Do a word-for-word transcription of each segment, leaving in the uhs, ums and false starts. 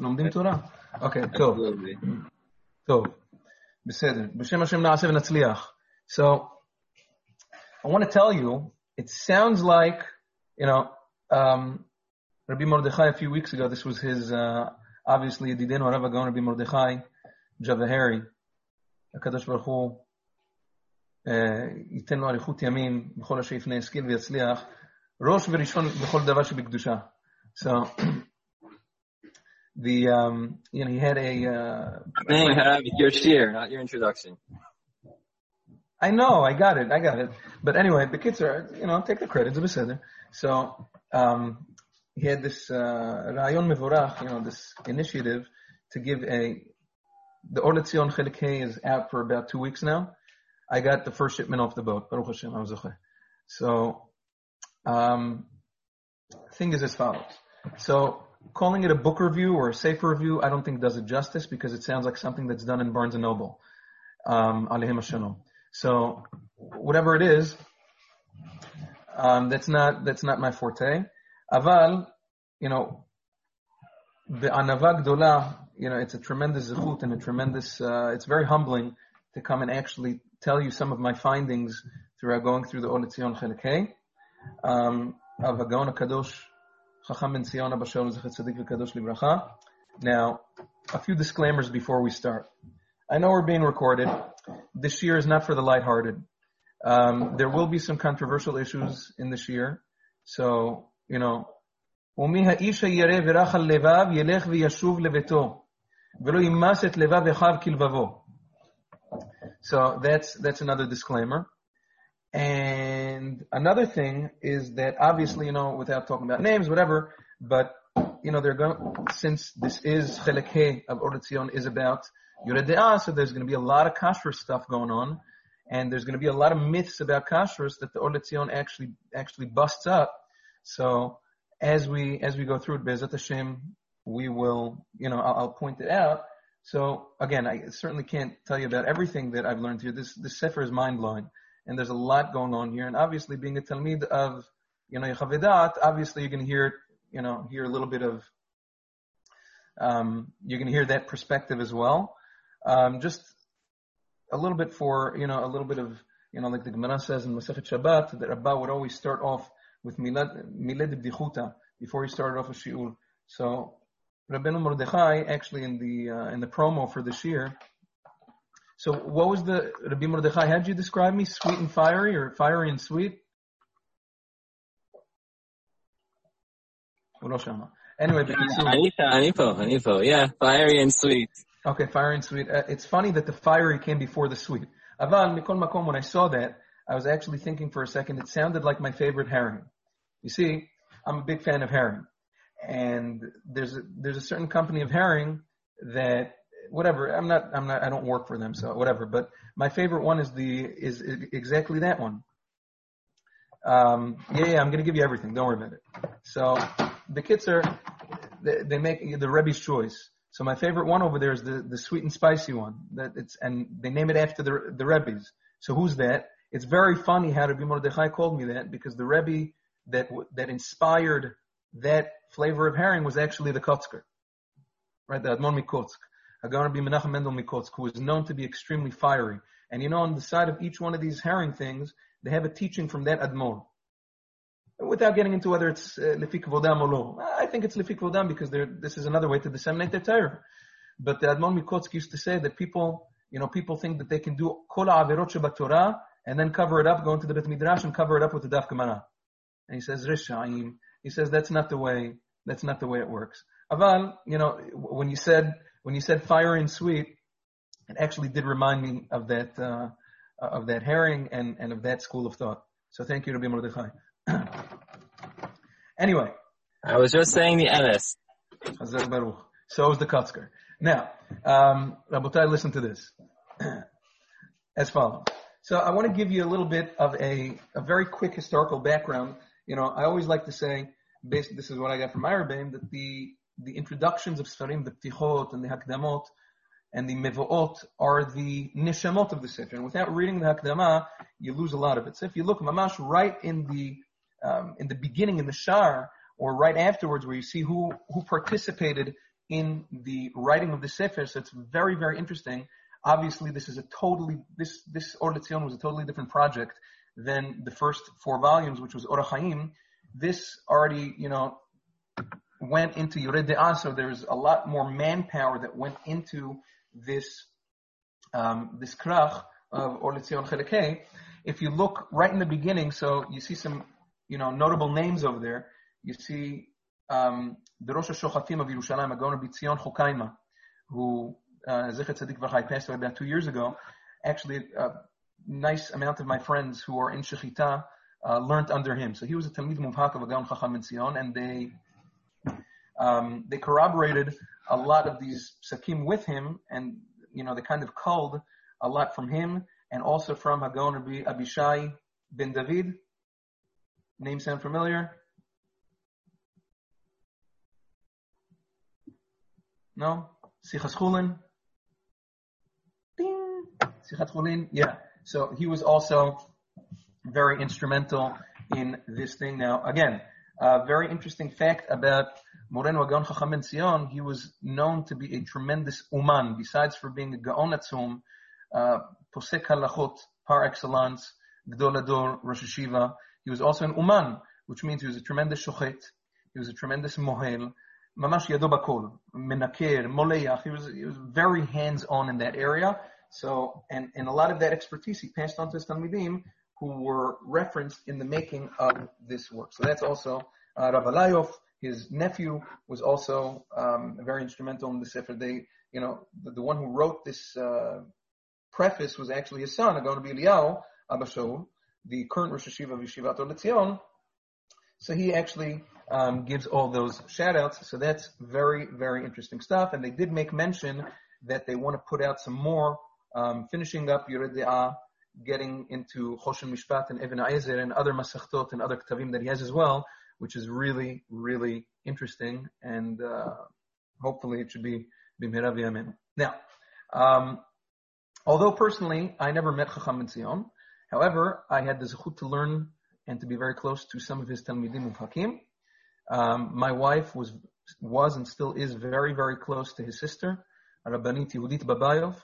לומדים תורה. אוקיי, טוב. טוב. בסדר. בשם השם נעשה ונצליח. So, I want to tell you, it sounds like, you know, um, Rabbi Mordechai a few weeks ago, this was his, uh, obviously, Yedidenu Rav Gaon Rabbi Mordechai Javaheri. HaKadosh Baruch Hu ייתן לו אריכות ימים בכל אשר יפנה ישכיל ויצליח, ראש וראשון בכל דבר שבקדושה. So, the, um, you know, he had a... Uh, your shir, not your introduction. I know, I got it, I got it. But anyway, the kids are, you know, take the credit, so um, he had this uh, Rayon Mevorach, you know, this initiative to give a, the Or LeTzion Chelik Hey is out for about two weeks now. I got the first shipment off the boat. Baruch Hashem, I was zocheh. So, um, thing is as follows. So, calling it a book review or a sefer review, I don't think does it justice because it sounds like something that's done in Barnes and Noble. Um, Alehem Hashalom. So, whatever it is, um, that's not, that's not my forte. Aval, you know, be'anava gdola, you know, it's a tremendous zechut and a tremendous, uh, it's very humbling to come and actually tell you some of my findings throughout going through the Or LeTzion Chelik Hey, um, of HaGaon HaKadosh, Chacham Ben Zion Abba Shalom Zecher Tzadik V'Kadosh Livracha. Now, a few disclaimers before we start. I know we're being recorded. This year is not for the lighthearted. Um, there will be some controversial issues in this year. So, you know, ומי האיש הירא ורך על לבב ילך וישוב לביתו ולא ימס את לבב אחיו כלבבו. So that's that's another disclaimer. And another thing is that obviously, you know, without talking about names, whatever, but you know, they're going, since this is Chelik Hey of Or LeTzion is about Yoreh De'ah, so there's going to be a lot of kashrus stuff going on, and there's going to be a lot of myths about kashrus that the Or LeTzion actually actually busts up. So as we as we go through it, Be'ezrat Hashem, we will, you know, I'll, I'll point it out. So again, I certainly can't tell you about everything that I've learned here. This this sefer is mind blowing, and there's a lot going on here. And obviously, being a talmid of, you know, Yechaveh Da'at, obviously you're going to hear, you know, hear a little bit of, um, you're going to hear that perspective as well. Um, just a little bit for, you know, a little bit of, you know, like the Gemara says in Masechet Shabbat, that Rabba would always start off with milad milad b'dichuta before he started off a shiur. So Rabbeinu Mordechai, actually in the uh, in the promo for this year. So what was the Rabbi Mordechai? How did you describe me? Sweet and fiery, or fiery and sweet? Anyway, Anipo, Anipo, Anipo, yeah, fiery and sweet. Okay, fiery and sweet. Uh, it's funny that the fiery came before the sweet. Aval mikol makom. When I saw that, I was actually thinking for a second. It sounded like my favorite herring. You see, I'm a big fan of herring. And there's a, there's a certain company of herring that, whatever, I'm not, I'm not, I don't work for them, so whatever, but my favorite one is the, is exactly that one. Um, yeah, yeah, I'm going to give you everything. Don't worry about it. So the kids are, they, they make the Rebbe's choice. So my favorite one over there is the, the sweet and spicy one that it's, and they name it after the, the Rebbe's. So who's that? It's very funny how Rabbi Mordechai called me that because the Rebbe that, that inspired that flavor of herring was actually the Kotzker, right? The Admon Mikotsk, Hagan Rabbi Menachem Mendel Mikotsk, who is known to be extremely fiery. And you know, on the side of each one of these herring things, they have a teaching from that Admon. Without getting into whether it's Lefik Vodam or lo. I think it's Lefik Vodam because this is another way to disseminate their Torah. But the Admon Mikotsk used to say that people, you know, people think that they can do Kol Averot Sheba Torah and then cover it up, go into the Bet Midrash and cover it up with the Daf Gemara. And he says, Rishayim. He says that's not the way. That's not the way it works. Aval, you know, when you said when you said fiery and sweet, it actually did remind me of that uh, of that herring and, and of that school of thought. So thank you, Rabbi Mordechai. Anyway, I was just saying the N S. So is the Kotzker. Now, um, Rabotai, listen to this. As follows. So I want to give you a little bit of a a very quick historical background. You know, I always like to say, basically, this is what I got from my Rebbeim, that the, the introductions of Sfarim, the Ptichot and the Hakdamot and the Mevo'ot are the Nishamot of the Sefer. And without reading the Hakdamah, you lose a lot of it. So if you look, Mamash, right in the, um, in the beginning, in the Shar, or right afterwards, where you see who, who participated in the writing of the Sefer, so it's very, very interesting. Obviously, this is a totally, this, this Or Letzion was a totally different project than the first four volumes, which was Or HaChaim. This already, you know, went into Yored De'ah, so there's a lot more manpower that went into this, um, this krach of Or Letzion Chelek Hey. If you look right in the beginning, so you see some, you know, notable names over there. You see, um, the Rosh HaShochatim of Yerushalayim, Hagon B'Tzion Chokaima, who, uh, Zechet Tzadik V'Chai, passed away about two years ago. Actually, a nice amount of my friends who are in Shechita, uh, learned under him. So he was a Talmid Mubhak of Hagon Chacham Ben Zion, and they, um, they corroborated a lot of these Sakim with him, and, you know, they kind of culled a lot from him, and also from Hagon Rabbi Abishai ben David. Name sound familiar? No? Sichas Chulin? Ding! Sichat Chulin? Yeah. So he was also very instrumental in this thing. Now, again, a very interesting fact about Moreno Hagon Chacham Ben Zion, he was known to be a tremendous uman, besides for being a Gaon Atzum, uh, Posek Halachot par excellence, Gdol Ador, Rosh Hashiva. He was also an uman, which means he was a tremendous shochet, he was a tremendous mohel, mamash yado bakol, menaker, moleach. He was, he was very hands-on in that area. So, and, and a lot of that expertise he passed on to his talmidim, who were referenced in the making of this work. So that's also uh, Rav Alayov. His nephew was also um, very instrumental in the Sefer. They, you know, the, the one who wrote this uh, preface was actually his son, Hagon Rabbi Eliyahu Abba Shaul, the current Rosh Hashiva of Yeshivat Or Letzion. So he actually um, gives all those shout-outs. So that's very, very interesting stuff. And they did make mention that they want to put out some more, um, finishing up Yored De'ah, getting into Choshen Mishpat and Even HaEzer and other Masechtot and other Ktavim that he has as well, which is really, really interesting. And uh, hopefully it should be B'mehera v'yamin. Now, um, although personally I never met Chacham Ben Zion, however, I had the zechut to learn and to be very close to some of his Talmidim Mubhakim. Um, my wife was, was and still is very, very close to his sister, Rabbanit Yehudit Babayov.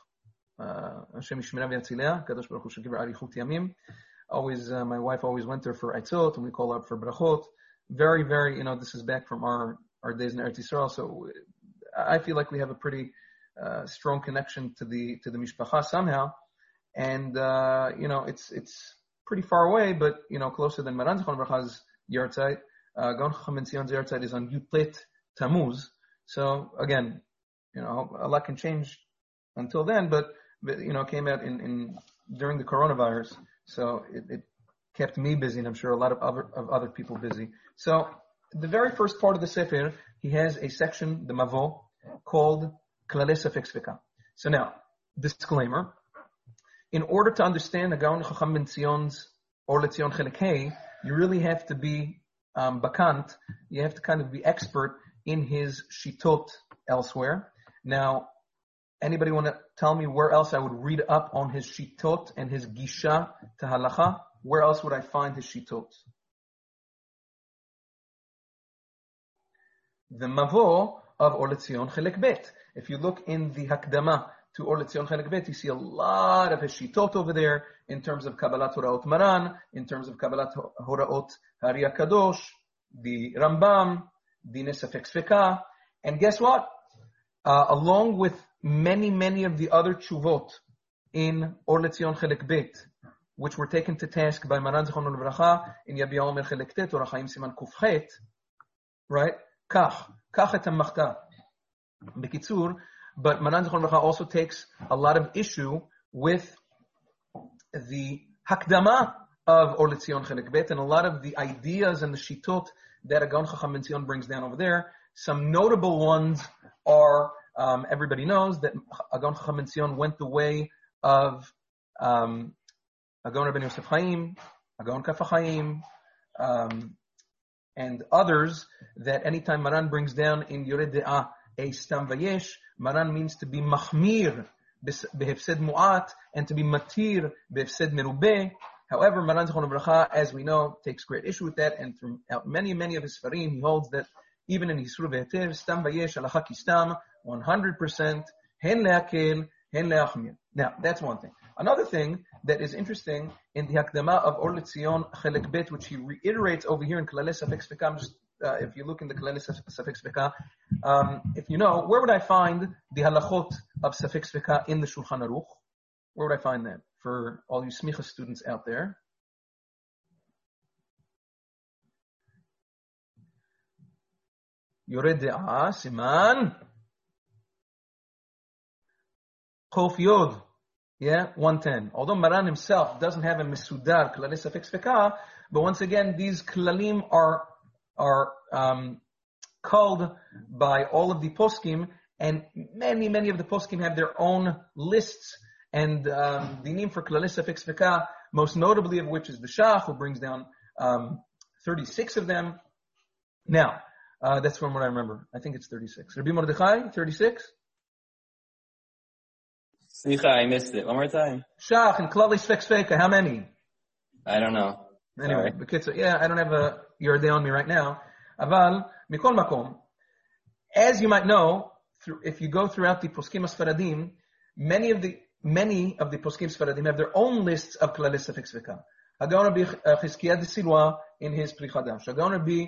Hashem Yishmera v'yatzilea, Kadosh Baruch Hu should give her arichut yamim. Always, uh, my wife always went there for aitzot, and we call out for brachot. Very, very, you know, this is back from our, our days in Eretz Yisrael, so I feel like we have a pretty uh, strong connection to the to the mishpacha somehow. And, uh, you know, it's, it's pretty far away, but, you know, closer than Maran Zichron Bracha's Yartzeit. Uh, Gaon Chacham Ben Zion's Yartzeit is on Yutlet Tammuz. So, again, you know, a lot can change until then, but, but you know, came out in, in, during the coronavirus. So it, it kept me busy, and I'm sure a lot of other, of other people busy. So, the very first part of the Sefer, he has a section, the Mavo, called Klalei Safek Sveka. So now, disclaimer. In order to understand the Gaon Chacham Ben Zion's Or Letzion Chelek Hey, you really have to be um, bakant. You have to kind of be expert in his shitot elsewhere. Now, anybody want to tell me where else I would read up on his shitot and his gisha to halacha? Where else would I find his shitot? The Mavo of Or Letzion Chelek Bet. If you look in the Hakdama to Or Letzion Chelek Bet, you see a lot of his shitot over there in terms of Kabbalat Horaot Maran, in terms of Kabbalat Horaot Hari HaKadosh, the Rambam, Dinei Safek Sveka. And guess what? Uh, along with many, many of the other tshuvot in Or Letzion Chelek Bet, which were taken to task by Maran Zichron Livracha in Yabia Omer Chelek Tet, Or HaChaim Siman Kufchet, right? Kach, kach et hamachta. Bekitzur, but Maran Zichron Livracha also takes a lot of issue with the Hakdama of Or Letzion Chelek Bet and a lot of the ideas and the shitot that Gaon Chacham Ben Zion brings down over there. Some notable ones are, um, everybody knows that Gaon Chacham Ben Zion went the way of um, Gaon Rabbeinu Yosef Chaim, Gaon Kaf HaChaim, um, and others, that anytime Maran brings down in Yored De'ah a Stam Vayesh, Maran means to be Mahmir behefsed mu'at and to be Matir behefsed merubeh. However, Maran Zichron Livracha, as we know, takes great issue with that, and throughout many, many of his Sfarim, he holds that even in Yisru Ve'etev, Stam Vayesh, Halacha Ki Stam, one hundred percent, Hen Le'akel, Hen Le'achmir. Now, that's one thing. Another thing that is interesting in the Hakdama of Or L'Tzion Chelek Bet, which he reiterates over here in Klalei Safek Sveka, just uh, if you look in the Klalei Safek Sveka, um, if you know, where would I find the halachot of Safek Sveka in the Shulchan Aruch? Where would I find that for all you Smicha students out there? Yored De'ah, Siman, Chof Yod. Yeah, one ten. Although Maran himself doesn't have a Mesudar, Klalei Safek Sveka, but once again, these Klalim are, are, um, called by all of the poskim, and many, many of the poskim have their own lists, and, um, the name for Klalei Safek Sveka, most notably of which is the Shach, who brings down, um, thirty-six of them. Now, uh, that's from what I remember. I think it's thirty-six. Rabbi Mordechai, thirty-six? Slicha, I missed it. One more time. Shach and Klalei Safek Sveka, how many? I don't know. Anyway, the kids, yeah, I don't have a Yordei on me right now. Aval, mikol makom. As you might know, through, if you go throughout the Poskim Sfaradim, many of the many of the Poskim Sfaradim have their own lists of Klalei Safek Sveka. Hagon Rabbi Chizkiah de Silwa in his Pri Chadash. Hagon Rabbi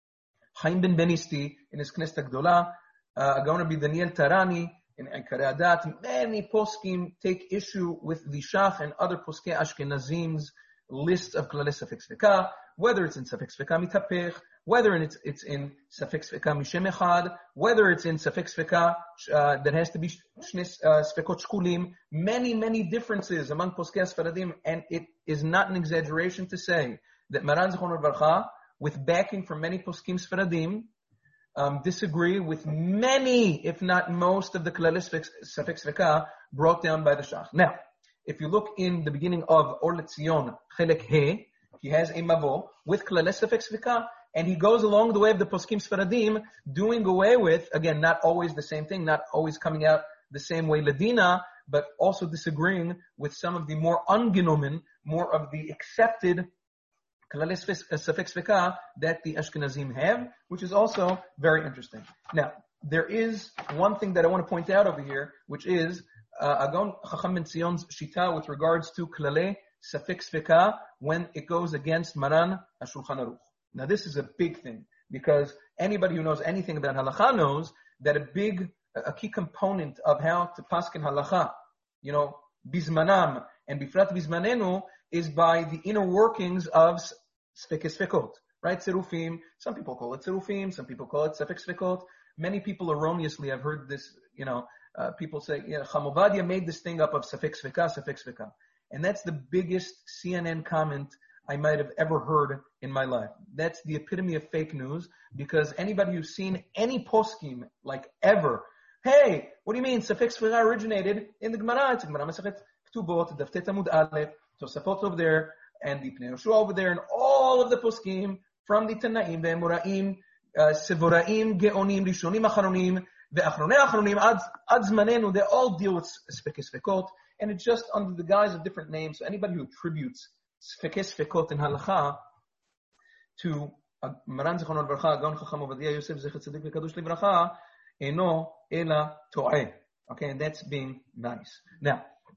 Chaim ben Benisti in his Knesset Gdola. Hagon Rabbi Daniel Tarani in Ikarei Adat. Many Poskim take issue with the Shach and other Poskei Ashkenazim's list of Klalei Safek Sveka, whether it's in Safek Sveka Mitapech, whether it's, it's in Safek Sveka Mishem Echad, whether it's in Safek Sveka uh, that has to be Shnes uh, Svekot Shkulim, many, many differences among Poskei Sfaradim, and it is not an exaggeration to say that Maran Zichrono Levarcha, with backing from many Poskim Sfaradim, um, disagree with many, if not most, of the Klalei Safek Sveka brought down by the Shach. Now, if you look in the beginning of Or L'Tzion Chelek He, he has a mavo with Klalei Safek Sveka, and he goes along the way of the Poskim Sfaradim, doing away with, again, not always the same thing, not always coming out the same way Ladina, but also disagreeing with some of the more ungenomen, more of the accepted Klalei Safek Sveka that the Ashkenazim have, which is also very interesting. Now, there is one thing that I want to point out over here, which is Uh, Agon Chacham Ben Tzion's shita with regards to Klalei Safek Sveka when it goes against Maran HaShulchan Aruch. Now this is a big thing, because anybody who knows anything about halacha knows that a big, a key component of how to paskin halacha, you know, bizmanam and bifrat bizmanenu, is by the inner workings of Sfek Svekot, right? Tzirufim. Some people call it Tzirufim, some people call it Safek Svekot. Many people erroneously, I've heard this, you know, Uh, people say, yeah, Chamovadia made this thing up of Safek Sveka, Safek Sveka. And that's the biggest C N N comment I might have ever heard in my life. That's the epitome of fake news, because anybody who's seen any poskim, like ever, hey, what do you mean Safek Sveka originated in the Gemara? It's Gemara Masechet Ketubot, Daftet Amud Aleph, Tosafot over there, and the Pnei Yoshua over there, and all of the poskim from the Tanaim, the Emoraim, uh, Sevoraim, Geonim, Rishonim, Acharonim, Ve'achronei achronim ad ad zmanenu, they all deal with Sfekei Svekot, and it's just under the guise of different names. So anybody who attributes Sfekei Svekot in halacha to Maran Zichrono Levarcha, Gaon Chacham Ovadia Yosef Zecher Tzadik V'Kadosh Livracha, eno ela to'eh. Okay, and that's being nice. Now,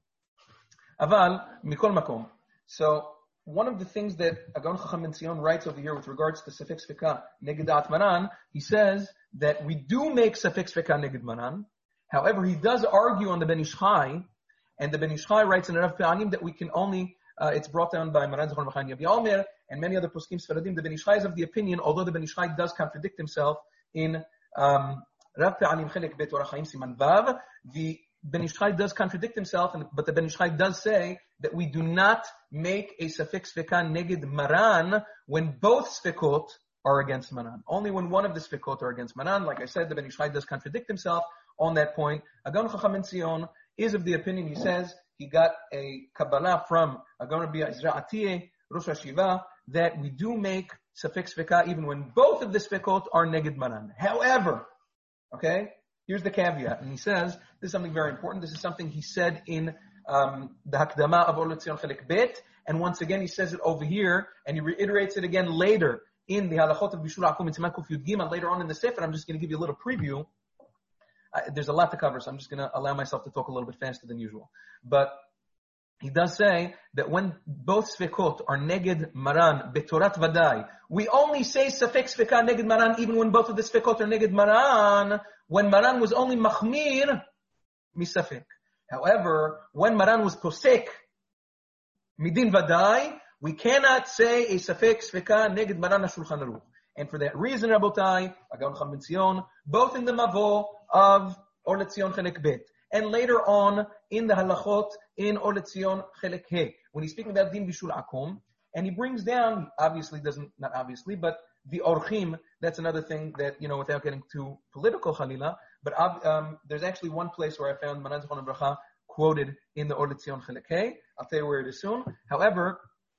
aval mikol makom. So one of the things that Agon Chacham Ben Tzion writes over here with regards to Safek Sveka Negedat Maran, he says that we do make Safek Sveka Neged Maran. However, he does argue on the Ben Ish Chai, and the Ben Ish Chai writes in Rav Pe'anim that we can only, uh, it's brought down by Maran Zichrono Levarcha Yavi Omer and many other Poskim Sfaradim. The Ben Ish Chai is of the opinion, although the Ben Ish Chai does contradict himself in um, Rav Pe'anim Chelek Bet Orach Chaim Siman Vav, the Ben Ish Chai does contradict himself, and, but the Ben Ish Chai does say that we do not make a Safek Sveka Neged Maran when both Svekot are against Maran. Only when one of the Svekot are against Maran. Like I said, the Ben Ish Chai does contradict himself on that point. Agon Chacham Ben Tzion is of the opinion, he says, he got a Kabbalah from Agon Rabbi Ezra Atiyeh, Rosh HaShiva, that we do make Safek Sveka even when both of the Svekot are Neged Maran. However, okay, here's the caveat, and he says, this is something very important, this is something he said in um, the Hakdama of Or L'Tzion Chelek Bet, and once again he says it over here, and he reiterates it again later in the halachot of Bishul Akum in Siman Kuf Yud Gimel later on in the Sefer. I'm just going to give you a little preview. Uh, there's a lot to cover, so I'm just going to allow myself to talk a little bit faster than usual. But he does say that when both Sfekot are Neged Maran Betorat Vadai, we only say Safek Sfeka Neged Maran even when both of the Sfekot are Neged Maran, when Maran was only Machmir Misafek. However, when Maran was Posek Midin Vadai, we cannot say a Safek Sfeka Neged Maran HaShulchan Aruch. And for that reason, Rabotai, Agaon Chacham Ben Zion, both in the Mavo of Or Letzion Chelek Bet, and later on in the halachot in Or Letzion Chelek He, when he's speaking about Din Bishul Akum, and he brings down, obviously doesn't, not obviously, but the Orchim, that's another thing that, you know, without getting too political, Khalila, but um, there's actually one place where I found Maran Zichron Bracha quoted in the Or Letzion Chelek He. I'll tell you where it is soon. However,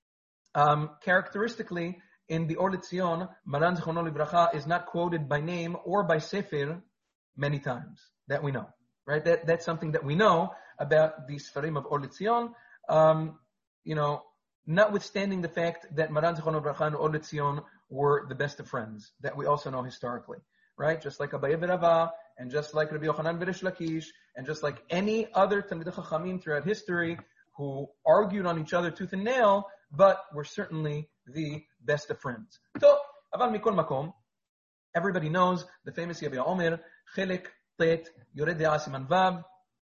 um, characteristically, in the Or Letzion, Maran Zichron Bracha is not quoted by name or by Sefer many times, that we know. Right? That, that's something that we know about the Sfarim of Or Letzion. Um, you know, notwithstanding the fact that Maran Zichron Bracha and Or Letzion were the best of friends, that we also know historically. Right? Just like Abaye v'Rava, and just like Rabbi Yochanan v'Rish Lakish, and just like any other Talmidei Chachamim throughout history who argued on each other tooth and nail, but were certainly the best of friends. So, Aval Mikol Makom, everybody knows the famous Yabia Omer, Chelek Tet Yored De'ah Siman Vav,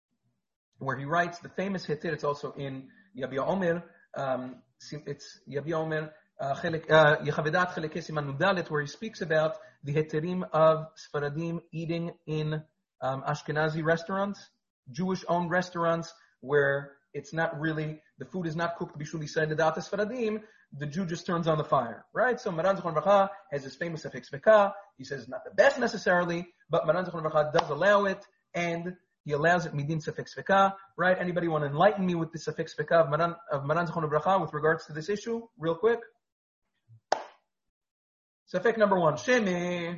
where he writes the famous Heter. It's also in Yabia Omer. Um, it's Yabia Omer Yechavedat Chelek Siman Nudalet, where he speaks about the Heterim of Sfaradim eating in um, Ashkenazi restaurants, Jewish-owned restaurants, where it's not really, the food is not cooked bishul yisrael ledat Sfaradim, the Jew just turns on the fire, right? So Maran Zichron Bracha has his famous Safek Sveka. He says it's not the best necessarily, but Maran Zichron Bracha does allow it, and he allows it midin Safek Sveka, right? Anybody want to enlighten me with the Safek Sveka of Maran, of Maran Zichron Bracha with regards to this issue, real quick? Safek number one, Sheme.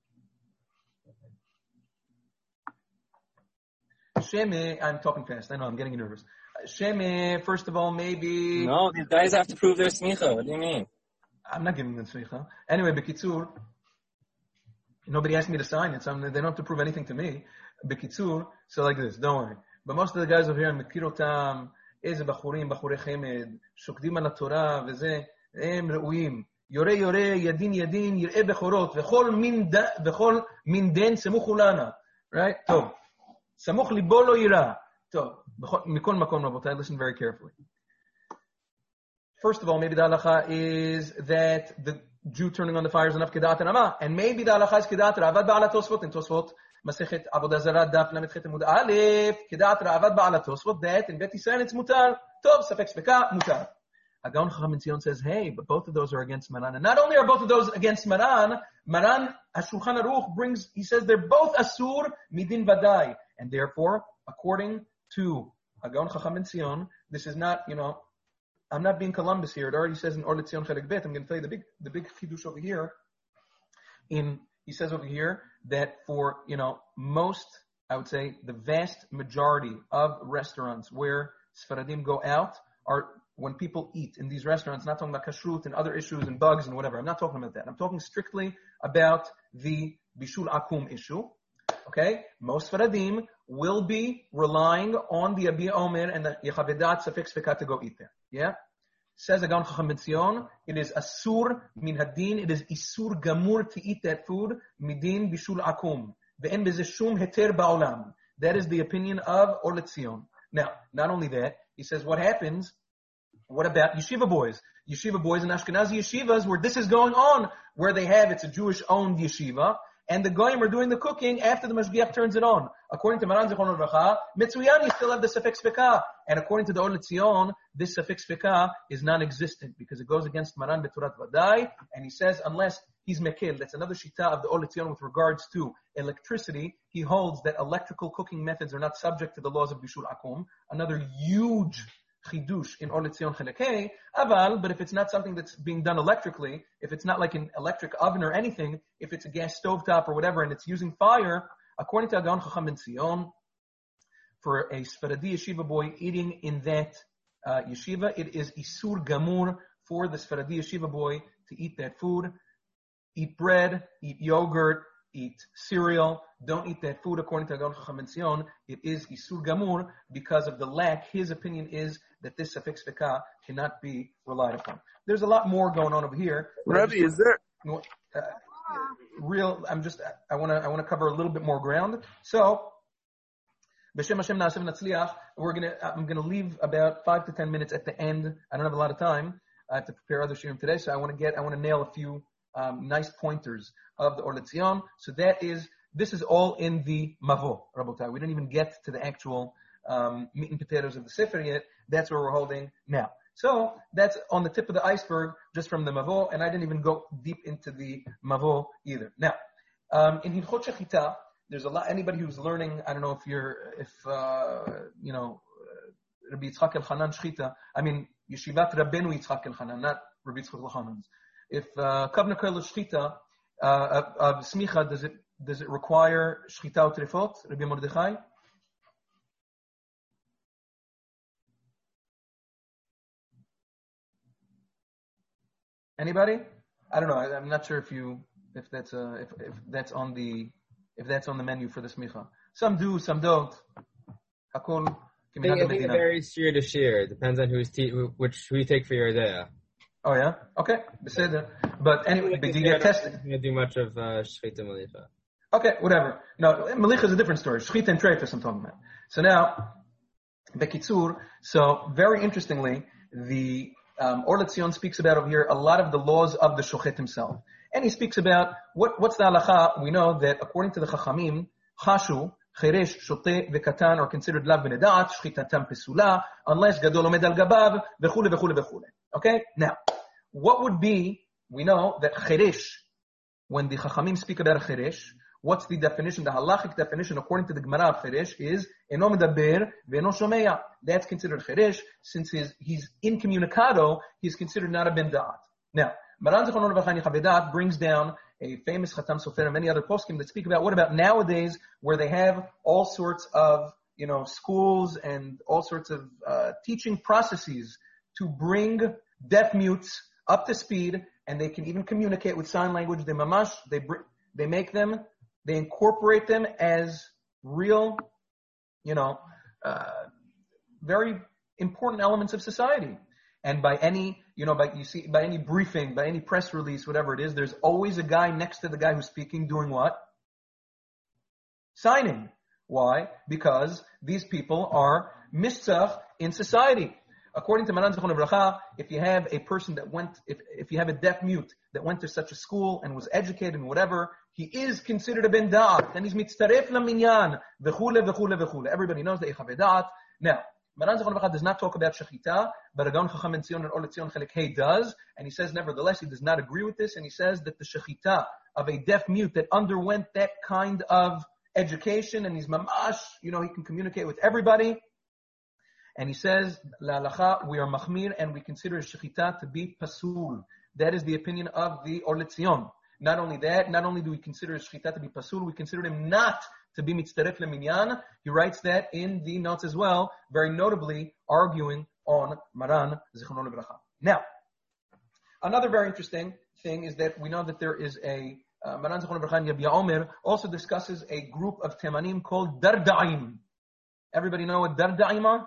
Sheme, I'm talking fast, I know, I'm getting nervous. Sheme, first of all, maybe... No, these guys have to prove their smicha. What do you mean? I'm not giving them smicha. Anyway, Bekitzur, nobody asked me to sign it, so I'm, they don't have to prove anything to me. Bekitzur, so like this, don't worry. But most of the guys over here, Mekirotam, Eze Bachurim, Bachure Chemed, Shokdim al Torah, Veze, Em Reuim, Yore Yore, Yadin Yadin, Yir'e Bechorot, Vechol Min Vechol Min Den Semuch Ulana. Right? So, Samuch Libo Lo Yira. So, Mikol Makom Rabotai, listen very carefully. First of all, maybe the halacha is that the Jew turning on the fire is enough kedat rama, and maybe the halacha is kedat ravad ba'ala Tosfot in Tosfot Masechet Avodah Zarah Daf Lamed Chet Amud Aleph kedat ravad ba'ala Tosfot that in Bet Yisrael it's mutar. Tov Safek Sveka mutar. Agaon Chacham Ben Zion says, hey, but both of those are against Maran, and not only are both of those against Maran, Maran HaShulchan Aruch brings, he says they're both asur midin vadai, and therefore, according to Agaon Chacham Ben Zion, this is not, you know, I'm not being Columbus here. It already says in Or Letzion Chelek Bet. I'm going to tell you the big, the big chidush over here. In he says over here that for you know most, I would say the vast majority of restaurants where Sfaradim go out are when people eat in these restaurants. Not talking about kashrut and other issues and bugs and whatever. I'm not talking about that. I'm talking strictly about the bishul akum issue. Okay, most Sfaradim will be relying on the Abiyah Omer and the Yechavedat Safek Sveka to go eat there. Yeah? Says Agaon Chacham Ben Zion, it is asur min hadin, it is isur gamur to eat that food, midin bishul akum. Ve'en beze shum heter ba'olam. That is the opinion of Or Letzion. Now, not only that, he says what happens, what about yeshiva boys? Yeshiva boys in Ashkenazi yeshivas where this is going on, where they have, it's a Jewish-owned yeshiva, and the goyim are doing the cooking after the mashgiach turns it on. According to Maran Zichron Bracha, Mitzuyan, you still have the Safek Sveka. And according to the Or Letzion, this Safek Sveka is non-existent because it goes against Maran Beturat Vadai. And he says, unless he's Mekil, that's another shita of the Or Letzion with regards to electricity. He holds that electrical cooking methods are not subject to the laws of Bishul Akum. Another huge chidush in Or Letzion Chelek He, aval, but if it's not something that's being done electrically, if it's not like an electric oven or anything, if it's a gas stovetop or whatever and it's using fire, according to Agaon Chacham Ben Zion, for a Sfaradi yeshiva boy eating in that uh, yeshiva, it is isur gamur for the Sfaradi yeshiva boy to eat that food. eat bread, eat yogurt, eat cereal. Don't eat that food according to Hagon Chacham Ben Zion. It is Isur Gamur because of the lack. His opinion is that this suffix feka cannot be relied upon. There's a lot more going on over here. Rabbi, is there... Uh, real, I'm just, I want to, I want to cover a little bit more ground. So, B'Shem Hashem Na'aseh V'Natzliach, we're gonna, I'm gonna leave about five to ten minutes at the end. I don't have a lot of time. I have to prepare other shiurim today, so I want to get, I want to nail a few um, nice pointers of the Or L'Tzion. So that is, this is all in the Mavo, Rabotai. We didn't even get to the actual um, meat and potatoes of the Sefer yet. That's where we're holding now. So that's on the tip of the iceberg, just from the Mavo, and I didn't even go deep into the Mavo either. Now, um, in Hilchot Shechita, there's a lot. Anybody who's learning, I don't know if you're, if uh, you know, Rabbi Yitzchak Elchanan Shechita. I mean, Yeshivat Rabbeinu Yitzchak Elchanan, not Rabbi Yitzchak Elchanan's. If Kavna Koil Shechita of uh, Smicha, does it does it require Shechita Utrefot, Rabbi Mordechai? Anybody? I don't know. I, I'm not sure if you, if that's uh, if if that's on the, if that's on the menu for the smicha. Some do, some don't. Hakol. I think, I think it varies shear to shear. It depends on who's te- who, which who you take for your idea. Oh yeah. Okay. Beseder. But anyway, but you get tested. You do much of uh, shechita malicha. Okay, whatever. No, malicha is a different story. Shechita and treifas I'm talking about. So now, bekitzur. So very interestingly, the Um, Or L'Tzion speaks about over here a lot of the laws of the shochet himself. And he speaks about what, what's the halacha. We know that according to the chachamim, chashu, cheresh, shoteh, vekatan are considered lav v'nedat, shchitatam pesula, unless gadol omed al gabav, v'chule, v'chule, v'chule. Okay? Now, what would be, we know that cheresh, when the chachamim speak about a cheresh, what's the definition? The halachic definition, according to the Gemara of cheresh, is eno medaber ve'eno shomeya. That's considered cheresh, since he's, he's incommunicado, he's considered not a ben da'at. Now, Maran Zichrono Levrach Chavedat brings down a famous Chatam Sofer and many other poskim that speak about what about nowadays, where they have all sorts of, you know, schools and all sorts of uh, teaching processes to bring deaf mutes up to speed, and they can even communicate with sign language. They mamash, they br- they make them. They incorporate them as real, you know, uh, very important elements of society. And by any, you know, by you see, by any briefing, by any press release, whatever it is, there's always a guy next to the guy who's speaking doing what? Signing. Why? Because these people are mitzvah in society. According to Maran Zichrono Levrach, if you have a person that went, if, if you have a deaf mute that went to such a school and was educated and whatever, he is considered a ben da'at, and he's mitztaref laminyan, v'chule, v'chule, v'chule. Everybody knows that Echav Da'at. Now, Maran Zichrono Levrach does not talk about shechita, but Hagon Chacham Ben Zion and Or L'Tzion Chelek Hey does, and he says nevertheless he does not agree with this, and he says that the shechita of a deaf mute that underwent that kind of education, and he's mamash, you know, he can communicate with everybody. And he says, La halacha, we are machmir, and we consider shechita to be pasul. That is the opinion of the Or L'Tzion. Not only that, not only do we consider shechita to be pasul, we consider him not to be mitztaref leminyan. He writes that in the notes as well, very notably arguing on Maran Zichrono Levrach. Now, another very interesting thing is that we know that there is a uh, Maran Zichrono Levrach Yabia Omer also discusses a group of temanim called Darda'im. Everybody know what Darda'im are?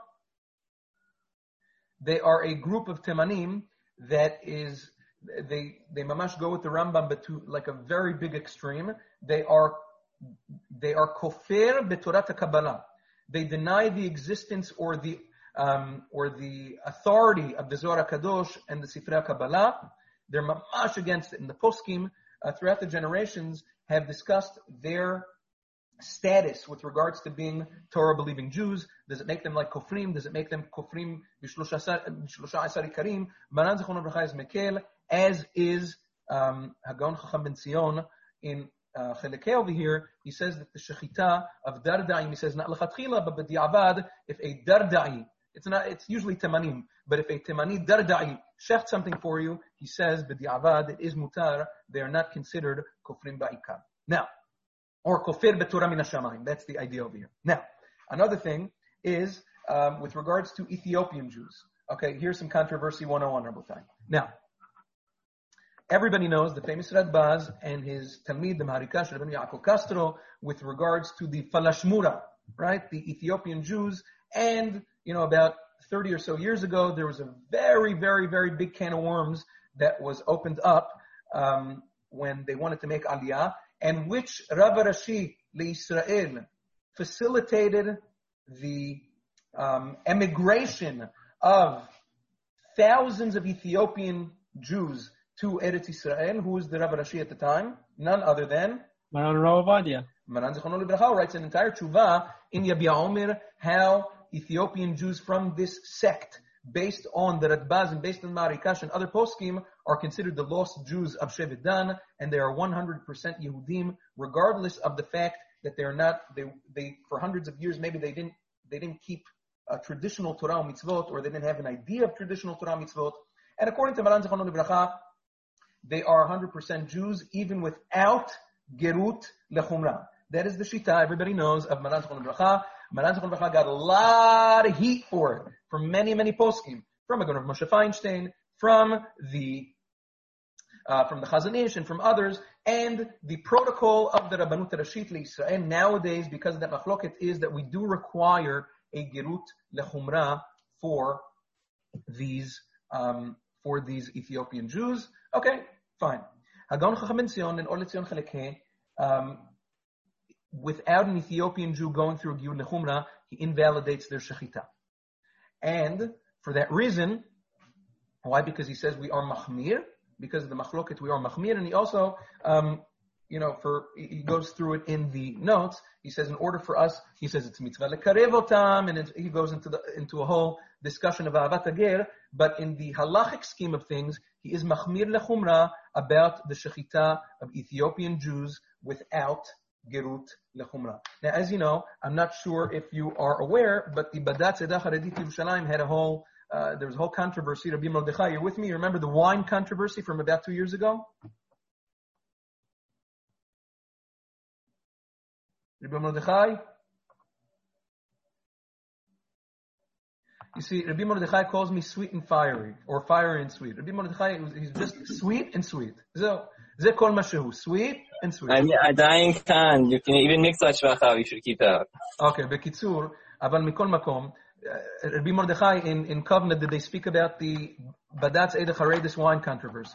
They are a group of temanim that is, they they mamash go with the Rambam, but to like a very big extreme. They are they are kofir b'torat HaKabbalah. They deny the existence or the um, or the authority of the Zohar HaKadosh and the Sifrei HaKabbalah. They're mamash against it. And the poskim uh, throughout the generations have discussed their status with regards to being Torah-believing Jews. Does it make them like kofrim? Does it make them kofrim b'shlosha asar ikarim? Maran Zichrono Levrach is mekel, as is um, Hagon Chacham Ben Zion in uh, Chelekei over here. He says that the shechita of darda'im, he says not lechatchila, but b'di'avad, if a darda'i, it's not, it's usually temanim, but if a temani darda'i shecht something for you, he says b'di'avad, it is mutar, they are not considered kofrim ba'ikar. Now, or kofir b'torah min hashamayim. That's the idea over here. Now, another thing is um, with regards to Ethiopian Jews. Okay, here's some controversy one oh one, Rabotai. Now, everybody knows the famous Radbaz and his Talmid, the Maharikash, Rabbi Yaakov Castro, with regards to the Falashmura, right? The Ethiopian Jews. And, you know, about thirty or so years ago, there was a very, very, very big can of worms that was opened up um, when they wanted to make Aliyah, and which Rav Rashi LeIsrael facilitated the um, emigration of thousands of Ethiopian Jews to Eretz Israel. Who was the Rav Rashi at the time? None other than Maran Rav Ovadia. Maran Zichrono Libracha writes an entire tshuva in Yabia Omer how Ethiopian Jews from this sect, based on the Radbaz and based on Marikash and other poskim, are considered the lost Jews of Shevet Dan, and they are one hundred percent Yehudim, regardless of the fact that they are not. They they for hundreds of years maybe they didn't they didn't keep a traditional Torah or mitzvot, or they didn't have an idea of traditional Torah mitzvot. And according to Maran Zichrono Libracha, they are one hundred percent Jews even without Gerut Lechumra. That is the Shita everybody knows of Maran Zichrono Libracha. Maran Zichrono Libracha got a lot of heat for it from many, many poskim, from Agon of Moshe Feinstein, from the uh, from the Chazon Ish, and from others. And the protocol of the Rabbanut Rashit LeIsrael nowadays, because of that machloket, is that we do require a Gerut Lechumra for these um, for these Ethiopian Jews. Okay, fine. Hagon Chacham Ben Zion and Or LeZion Chelek He, um without an Ethiopian Jew going through Gerut Lechumra, he invalidates their shechita. And for that reason, why? Because he says we are machmir, because of the machloket we are machmir, and he also, um, you know, for he goes through it in the notes. He says in order for us, he says it's mitzvah lekarev otam, and it, he goes into the into a whole discussion of ahavat hager. But in the halachic scheme of things, he is machmir lechumra about the shechita of Ethiopian Jews without Gerut Lechumra. Now, as you know, I'm not sure if you are aware, but the Badat Zedah Haredit Yerushalayim had a whole, uh, there was a whole controversy. Rabbi Mordechai, you're with me? You remember the wine controversy from about two years ago? Rabbi Mordechai? You see, Rabbi Mordechai calls me sweet and fiery, or fiery and sweet. Rabbi Mordechai, he's just sweet and sweet. So, זה כל מה שהוא, sweet and sweet. אני עדיין כאן, you can even mix להשבחה, you should keep out. Okay, בקיצור, אבל מכל מקום, Rabbi Mordechai in, in Covenant, did they speak about the Badatz Eidach Haredis wine controversy?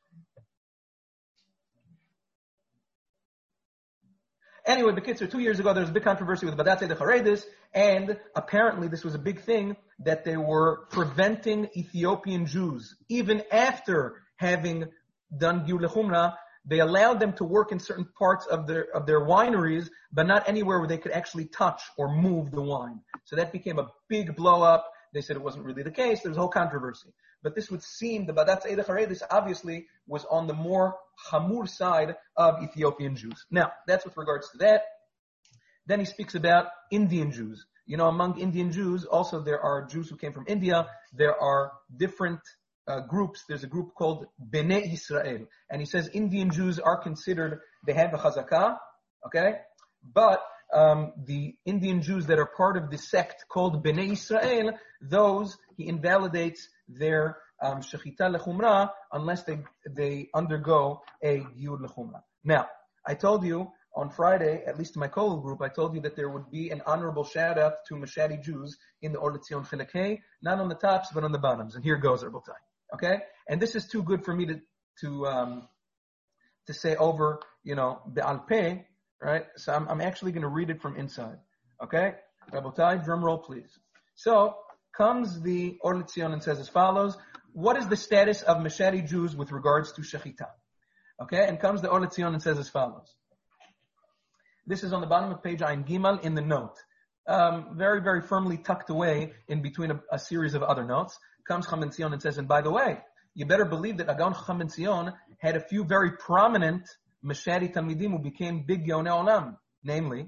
Anyway, Bekitzer, two years ago, there was a big controversy with Badatz Eidach Haredis, and apparently this was a big thing, that they were preventing Ethiopian Jews, even after having done Gerut Lechumra, they allowed them to work in certain parts of their of their wineries, but not anywhere where they could actually touch or move the wine. So that became a big blow up. They said it wasn't really the case. There was a whole controversy. But this would seem, the Badatz Eidach Haredis obviously was on the more Hamur side of Ethiopian Jews. Now, that's with regards to that. Then he speaks about Indian Jews. You know, among Indian Jews, also there are Jews who came from India. There are different Uh, groups. There's a group called Bnei Israel, and he says Indian Jews are considered, they have a chazakah, okay, but um, the Indian Jews that are part of the sect called Bnei Israel, those he invalidates their um, shechita lechumra unless they they undergo a Gerut lechumra. Now, I told you on Friday, at least in my Kollel group, I told you that there would be an honorable shout out to Mashadi Jews in the Or LeZion Chelek He, not on the tops but on the bottoms, and here goes, Rabbotai. Okay, and this is too good for me to to um, to say over, you know, be'al peh, right? So I'm, I'm actually going to read it from inside. Okay, Rabotai, drum roll, please. So comes the Or LeZion and says as follows: what is the status of Mashadi Jews with regards to shechita? Okay, and comes the Or LeZion and says as follows. This is on the bottom of page Ayin Gimal in the note, um, very very firmly tucked away in between a, a series of other notes. Comes Chacham Ben Zion and says, and by the way, you better believe that Agon Chacham Ben Zion had a few very prominent Mashadi Talmidim who became big Yonei Olam, namely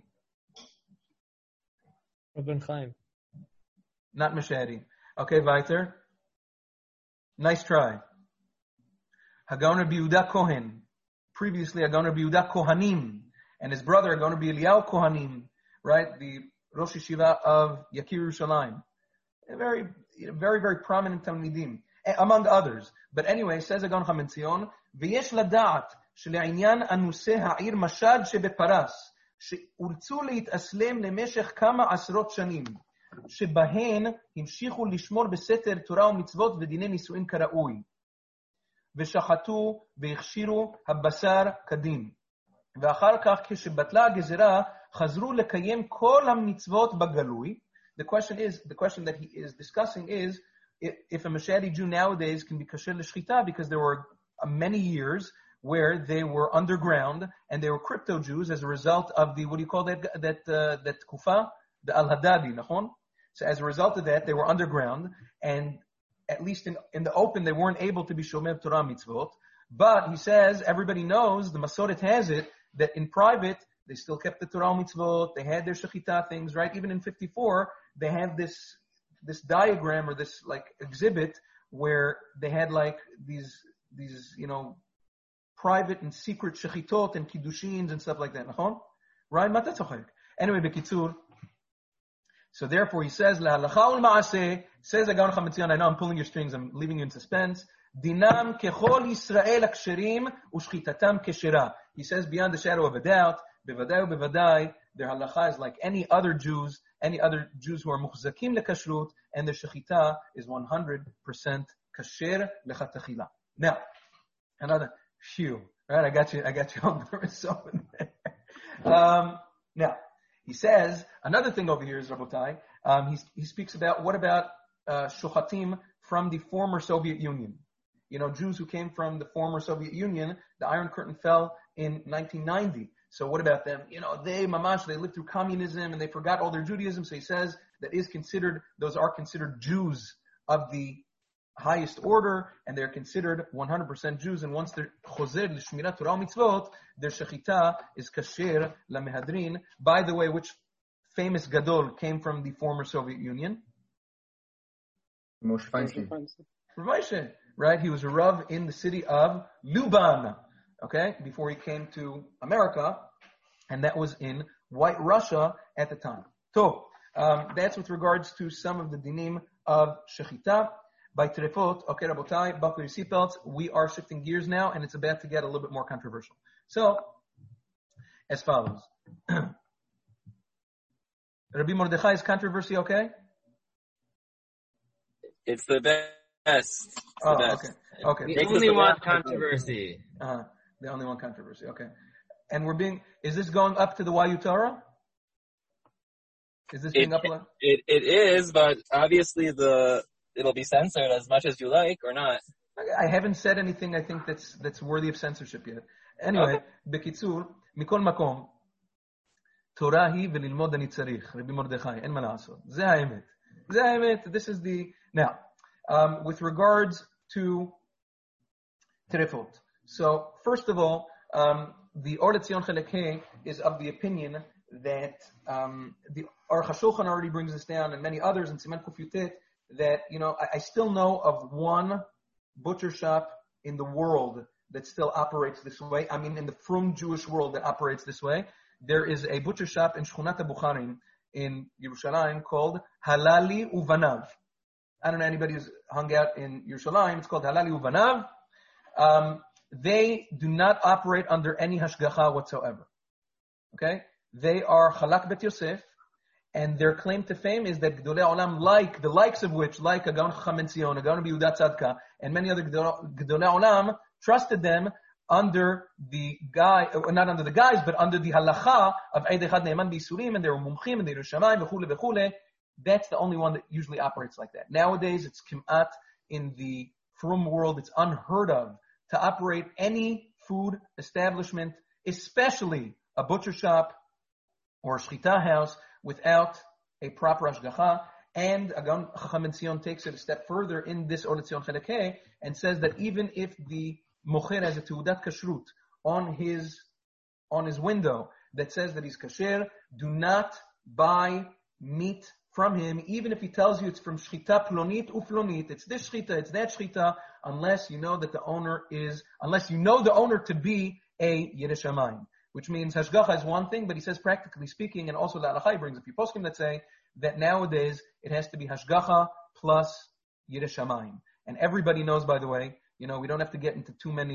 Rabban Chaim. Not Mashadi. Okay, weiter. Nice try. Hagon Rabbi Yehuda Kohen. Previously, Hagon Rabbi Yehuda Kohanim. And his brother, Hagon Rabbi Eliyahu Kohanim. Right? The Rosh Yeshiva of Yakir Yerushalayim. A very, very, very prominent Talmidim, among others. But anyway, says Agon Chacham Ben Zion, ויש לדעת שלעניין אנוסי העיר משד שבפרס, שאולצו להתאסלם למשך כמה עשרות שנים, שבהן המשיכו לשמור בסתר תורה ומצוות ודיני נישואין כראוי, ושחטו והכשירו הבשר כדין. ואחר כך כשבטלה הגזרה, חזרו לקיים כל המצוות בגלוי. The question is, the question that he is discussing is, if, if a Mashadi Jew nowadays can be kasher l'shchita, because there were many years where they were underground and they were crypto Jews as a result of the, what do you call that, that, uh, that kufa? The al-Haddadi, nachon? So as a result of that, they were underground, and at least in, in the open, they weren't able to be shomer Torah mitzvot. But he says, everybody knows, the Masoret has it, that in private, they still kept the Torah mitzvot, they had their shechita things, right? Even in fifty-four, they have this, this diagram or this like exhibit where they had like these, these, you know, private and secret shechitot and kiddushins and stuff like that. Right? Mata tzachek. Anyway, bekitzur. So therefore he says, La'alacha ul ma'aseh, says Agaon Chametzion, I know I'm pulling your strings, I'm leaving you in suspense. Dinam kechol Yisrael aksherim ushchitatam keshera. He says beyond the shadow of a doubt, bevadai bevadai, their halacha is like any other Jews, any other Jews who are muchzakim lekashrut, and their shechita is one hundred percent kasher lechatachila. Now, another, phew, right? I got you, I got you on there. So, um, now, he says, another thing over here is, Rabotai, um, he, he speaks about, what about uh, shochatim from the former Soviet Union? You know, Jews who came from the former Soviet Union, the Iron Curtain fell in nineteen ninety. So what about them? You know, they, mamash, they lived through communism and they forgot all their Judaism. So he says that is considered, those are considered Jews of the highest order, and they're considered one hundred percent Jews. And once they're choser l'shmirat Torah mitzvot, their shechita is kasher lamehadrin. By the way, which famous gadol came from the former Soviet Union? Moshe Feinstein. Moshe, right? He was a rav in the city of Luban, okay, before he came to America, and that was in White Russia at the time. So um, that's with regards to some of the dinim of shechita. By Trefot, okay, Rabotai, buckle your seatbelts. We are shifting gears now, and it's about to get a little bit more controversial. So, as follows. Rabbi Mordechai's controversy, okay? It's the best. It's the oh, best. okay. Okay. We Make only this want the- controversy. Uh-huh. The only one controversy, okay. And we're being, is this going up to the Y U Torah? Is this being It, uploaded? it, it is, but obviously the it'll be censored as much as you like or not. I haven't said anything I think that's that's worthy of censorship yet. Anyway, בקיצור, מכל מקום, תורה היא וללמוד אני צריך, רבי מרדכי, אין מה לעשות. זה האמת. זה האמת, this is the... Now, um, with regards to Terefot. So, first of all, um, the Or Letzion Chelek Hey is of the opinion that um, the Aruch HaShulchan already brings this down, and many others in Siman Kuf Yutet, that, you know, I, I still know of one butcher shop in the world that still operates this way. I mean, in the frum Jewish world that operates this way. There is a butcher shop in Shchunat HaBukharim in Yerushalayim called Halali Uvanav. I don't know anybody who's hung out in Yerushalayim. It's called Halali Uvanav. Um, they do not operate under any hashgacha whatsoever. Okay? They are Chalak Bet Yosef, and their claim to fame is that Gedolei Olam, like, the likes of which, like Agaon Chacham Ben Zion, Agaon Yehuda Tzadka, and many other Gedolei Olam, trusted them under the guy, not under the guys, but under the halacha of Eid Echad Ne'eman B'Yisurim, and they were mumchim, and they were shamayim, v'chule, v'chule. That's the only one that usually operates like that. Nowadays, it's kim'at, in the frum world, it's unheard of to operate any food establishment, especially a butcher shop or a shchita house, without a proper hashgacha. And Agaon Chacham Ben Zion takes it a step further in this Or Letzion Chelek Hey and says that even if the mocher has a teudat kashrut on his on his window that says that he's kasher, do not buy meat from him, even if he tells you it's from shchita plonit uflonit, it's this shchita, it's that shchita, unless you know that the owner is, unless you know the owner to be a Yireh Shamayim. Which means hashgacha is one thing, but he says practically speaking, and also the Alachai brings a few poskim that say that nowadays it has to be hashgacha plus Yireh Shamayim. And everybody knows, by the way, you know, we don't have to get into too many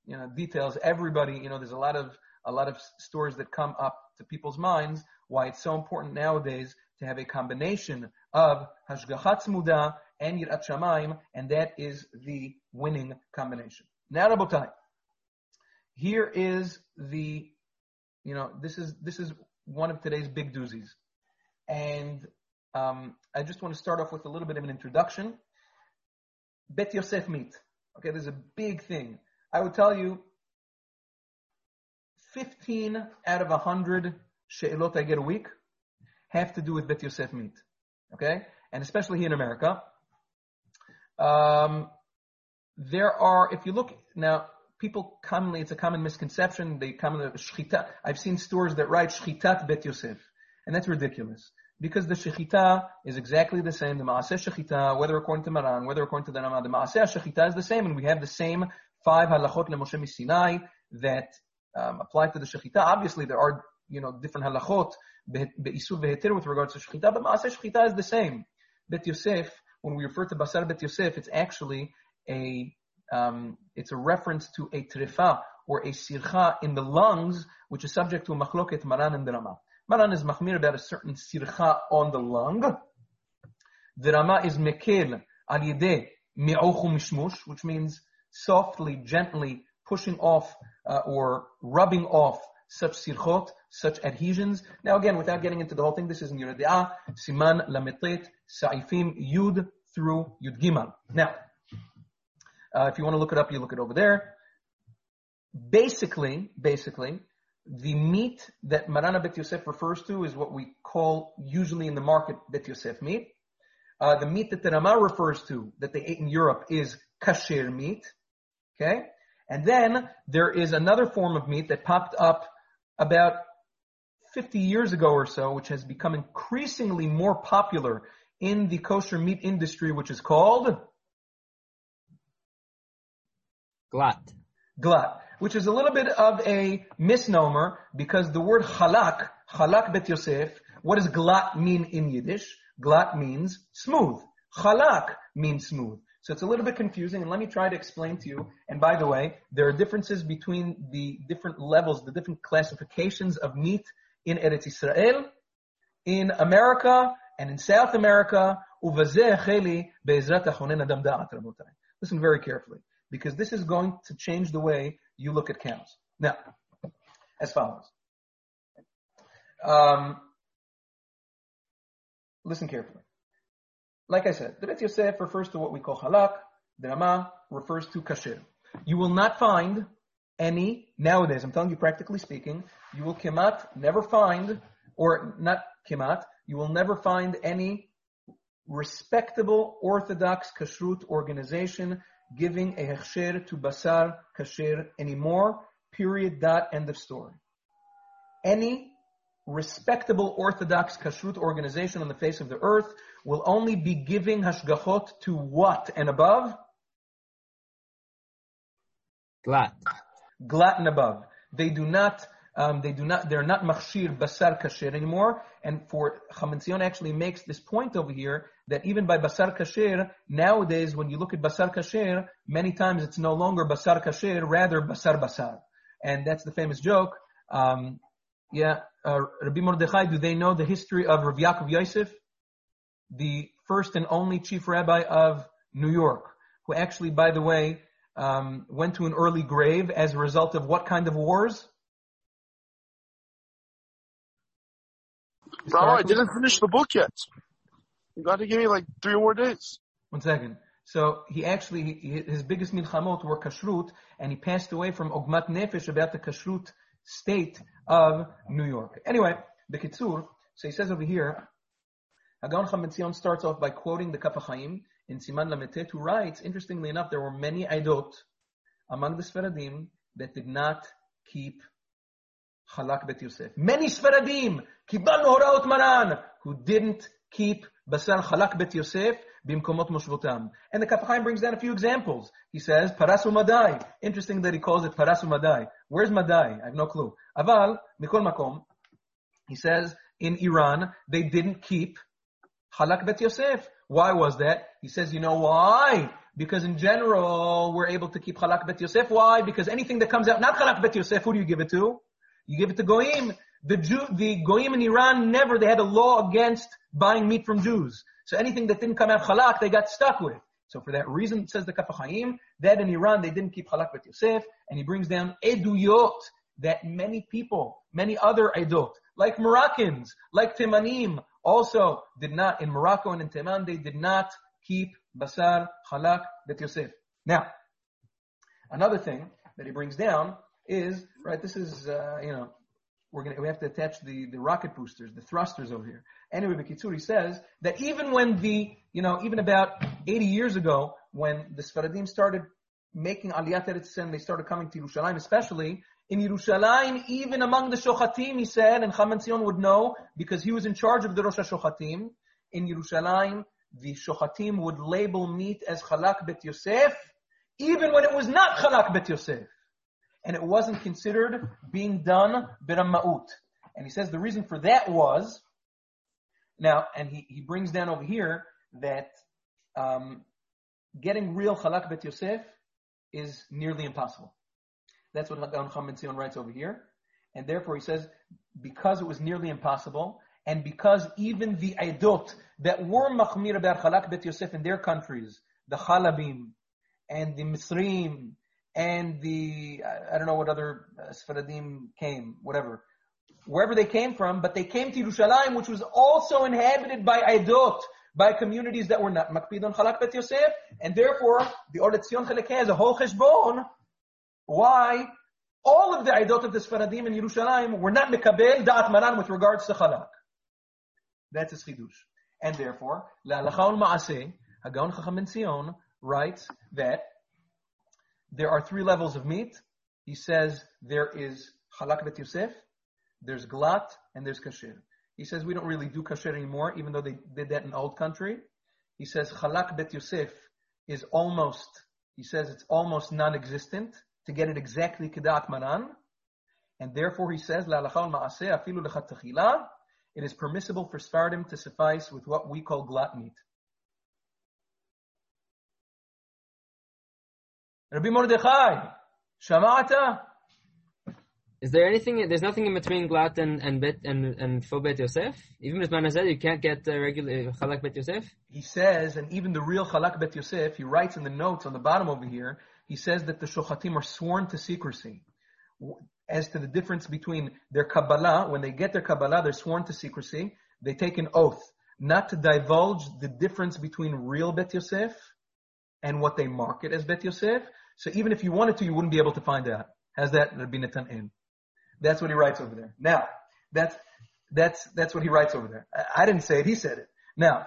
you know, details. Everybody, you know, there's a lot of a lot of stories that come up to people's minds why it's so important nowadays to have a combination of hashgacha tzmuda and yirat shamayim, and that is the winning combination. Now, Rabotai, here is the, you know, this is this is one of today's big doozies, and um, I just want to start off with a little bit of an introduction. Bet Yosef meat. Okay, there's a big thing. I would tell you, fifteen out of one hundred she'elot I get a week have to do with Bet Yosef meat. Okay? And especially here in America. Um, there are, if you look, now, people commonly, it's a common misconception, they commonly, shchita, I've seen stores that write shchitat Bet Yosef. And that's ridiculous. Because the shechita is exactly the same, the maaseh shechita, whether according to Maran, whether according to the Rama, the maaseh shechita is the same, and we have the same five halachot leMoshe Sinai that um, apply to the shechita. Obviously, there are, you know, different halachot be'isur ve'heter with regards to shechita, but maaseh shechita is the same. Bet Yosef, when we refer to basar Bet Yosef, it's actually a, um, it's a reference to a trefa or a sircha in the lungs, which is subject to a machloket Maran and the Rama. Maran is machmir about a certain sircha on the lung. The Rama is mekel al yedeh mi'ochu mishmush, which means softly, gently pushing off uh, or rubbing off such sirchot, such adhesions. Now again, without getting into the whole thing, this is in Yoreh De'ah, Siman Lametet, Sa'ifim, Yud through Yud Gimal. Now, uh, if you want to look it up, you look it over there. Basically, basically, the meat that Marana Bet Yosef refers to is what we call usually in the market Bet Yosef meat. Uh, the meat that the Rama refers to, that they ate in Europe, is kasher meat. Okay? And then there is another form of meat that popped up about fifty years ago or so, which has become increasingly more popular in the kosher meat industry, which is called Glat. Glat, which is a little bit of a misnomer because the word halak, halak Bet Yosef, what does glat mean in Yiddish? Glat means smooth. Halak means smooth. So it's a little bit confusing, and let me try to explain to you. And by the way, there are differences between the different levels, the different classifications of meat in Eretz Yisrael, in America, and in South America. Listen very carefully, because this is going to change the way you look at cows. Now, as follows. Um, listen carefully. Like I said, the Bet Yosef refers to what we call halak. The Rama refers to kasher. You will not find any, nowadays, I'm telling you practically speaking, you will kemat never find, or not kemat, you will never find any respectable Orthodox kashrut organization giving a hechsher to basar kasher anymore, period, dot, end of story. Any respectable Orthodox kashrut organization on the face of the earth will only be giving hashgachot to what and above? Glat. Glat and above. They do not, um, they do not, they're not machshir basar kasher anymore. And for Chaim Tzion actually makes this point over here that even by basar kasher, nowadays when you look at basar kasher, many times it's no longer basar kasher, rather basar basar. And that's the famous joke. Um, yeah, uh, Rabbi Mordechai, do they know the history of Rav Yaakov Yosef? The first and only chief rabbi of New York, who actually, by the way, um, went to an early grave as a result of what kind of wars? Bro, I didn't finish the book yet. You got to give me like three more days. One second. So he actually, he, his biggest milchamot were kashrut, and he passed away from ogmat nefesh about the kashrut state of New York. Anyway, the Kitzur, so he says over here, Hagan Chaim Tzion starts off by quoting the Kaf HaChaim in Siman Lametet, who writes, interestingly enough, there were many Aidot among the Sfaradim that did not keep Halak Bet Yosef. Many Sfaradim, Kibalnu Horaot Maran, who didn't keep Basar Halak Bet Yosef bimkomot moshvotam. And the Kaf HaChaim brings down a few examples. He says, Parasu Madai. Interesting that he calls it Parasu Madai. Where's Madai? I have no clue. Aval, Mikol Makom, he says, in Iran, they didn't keep Halak Bet Yosef. Why was that? He says, you know why? Because in general, we're able to keep Chalak Bet Yosef. Why? Because anything that comes out, not Chalak Bet Yosef, who do you give it to? You give it to Goyim. The Jew, the Goyim in Iran never, they had a law against buying meat from Jews. So anything that didn't come out Chalak, they got stuck with. So for that reason, it says the Kaf HaChaim, that in Iran, they didn't keep Chalak Bet Yosef, and he brings down Eduyot, that many people, many other Edot, like Moroccans, like Temanim, also did not, in Morocco and in Teman, they did not keep Basar Chalak Bet Yosef. Now, another thing that he brings down is, right, this is, uh, you know, we're gonna, we have to attach the, the rocket boosters, the thrusters over here. Anyway, B'Kitzur, he says that even when the, you know, even about eighty years ago, when the Sfaradim started making Aliyat Eretz Yisrael, they started coming to Yerushalayim, especially in Yerushalayim, even among the Shochatim, he said, and Chaim Tzion would know, because he was in charge of the Rosh HaShochatim, in Yerushalayim, the Shochatim would label meat as Chalak Bet Yosef, even when it was not Chalak Bet Yosef. And it wasn't considered being done b'rama'ut. And he says the reason for that was, now, and he, he brings down over here that um, getting real Chalak Bet Yosef is nearly impossible. That's what Gaon Chaim Ben Zion writes over here. And therefore he says, because it was nearly impossible, and because even the Eidot that were machmir about Chalak Bet Yosef in their countries, the Chalabim, and the Misrim, and the, I don't know what other uh, Sfaradim came, whatever, wherever they came from, but they came to Yerushalayim, which was also inhabited by Eidot, by communities that were not Makpid on Chalak Bet Yosef, and therefore, the Or Letzion Chelekeh has a whole cheshbon, why all of the Eidot of the Sfaradim in Yerushalayim were not Mekabel Da'at Maran with regards to Chalak. That's his chidush. And therefore, La'alacha ul Ma'aseh, Hagaon Chacham Ben Zion writes that there are three levels of meat. He says there is Chalak Bet Yosef, there's Glat, and there's Kasher. He says we don't really do Kasher anymore, even though they did that in old country. He says Chalak Bet Yosef is almost, he says it's almost non-existent to get it exactly Kedat Maran. And therefore he says, La'alacha ul Ma'aseh, afilu lechat techila, it is permissible for Sfaradim to suffice with what we call Glat meat. Rabbi Mordechai, Shama'ata? Is there anything, there's nothing in between Glat and, and Bet, and, and Fo Bet Yosef? Even with Manazeh, you can't get uh, regular Chalak Bet Yosef? He says, and even the real Chalak Bet Yosef, he writes in the notes on the bottom over here, he says that the Shochatim are sworn to secrecy. As to the difference between their Kabbalah, when they get their Kabbalah, they're sworn to secrecy. They take an oath not to divulge the difference between real Bet Yosef and what they market as Bet Yosef. So even if you wanted to, you wouldn't be able to find out. Has that Rabbi Natan in? That's what he writes over there. Now, that's that's that's what he writes over there. I, I didn't say it; he said it. Now,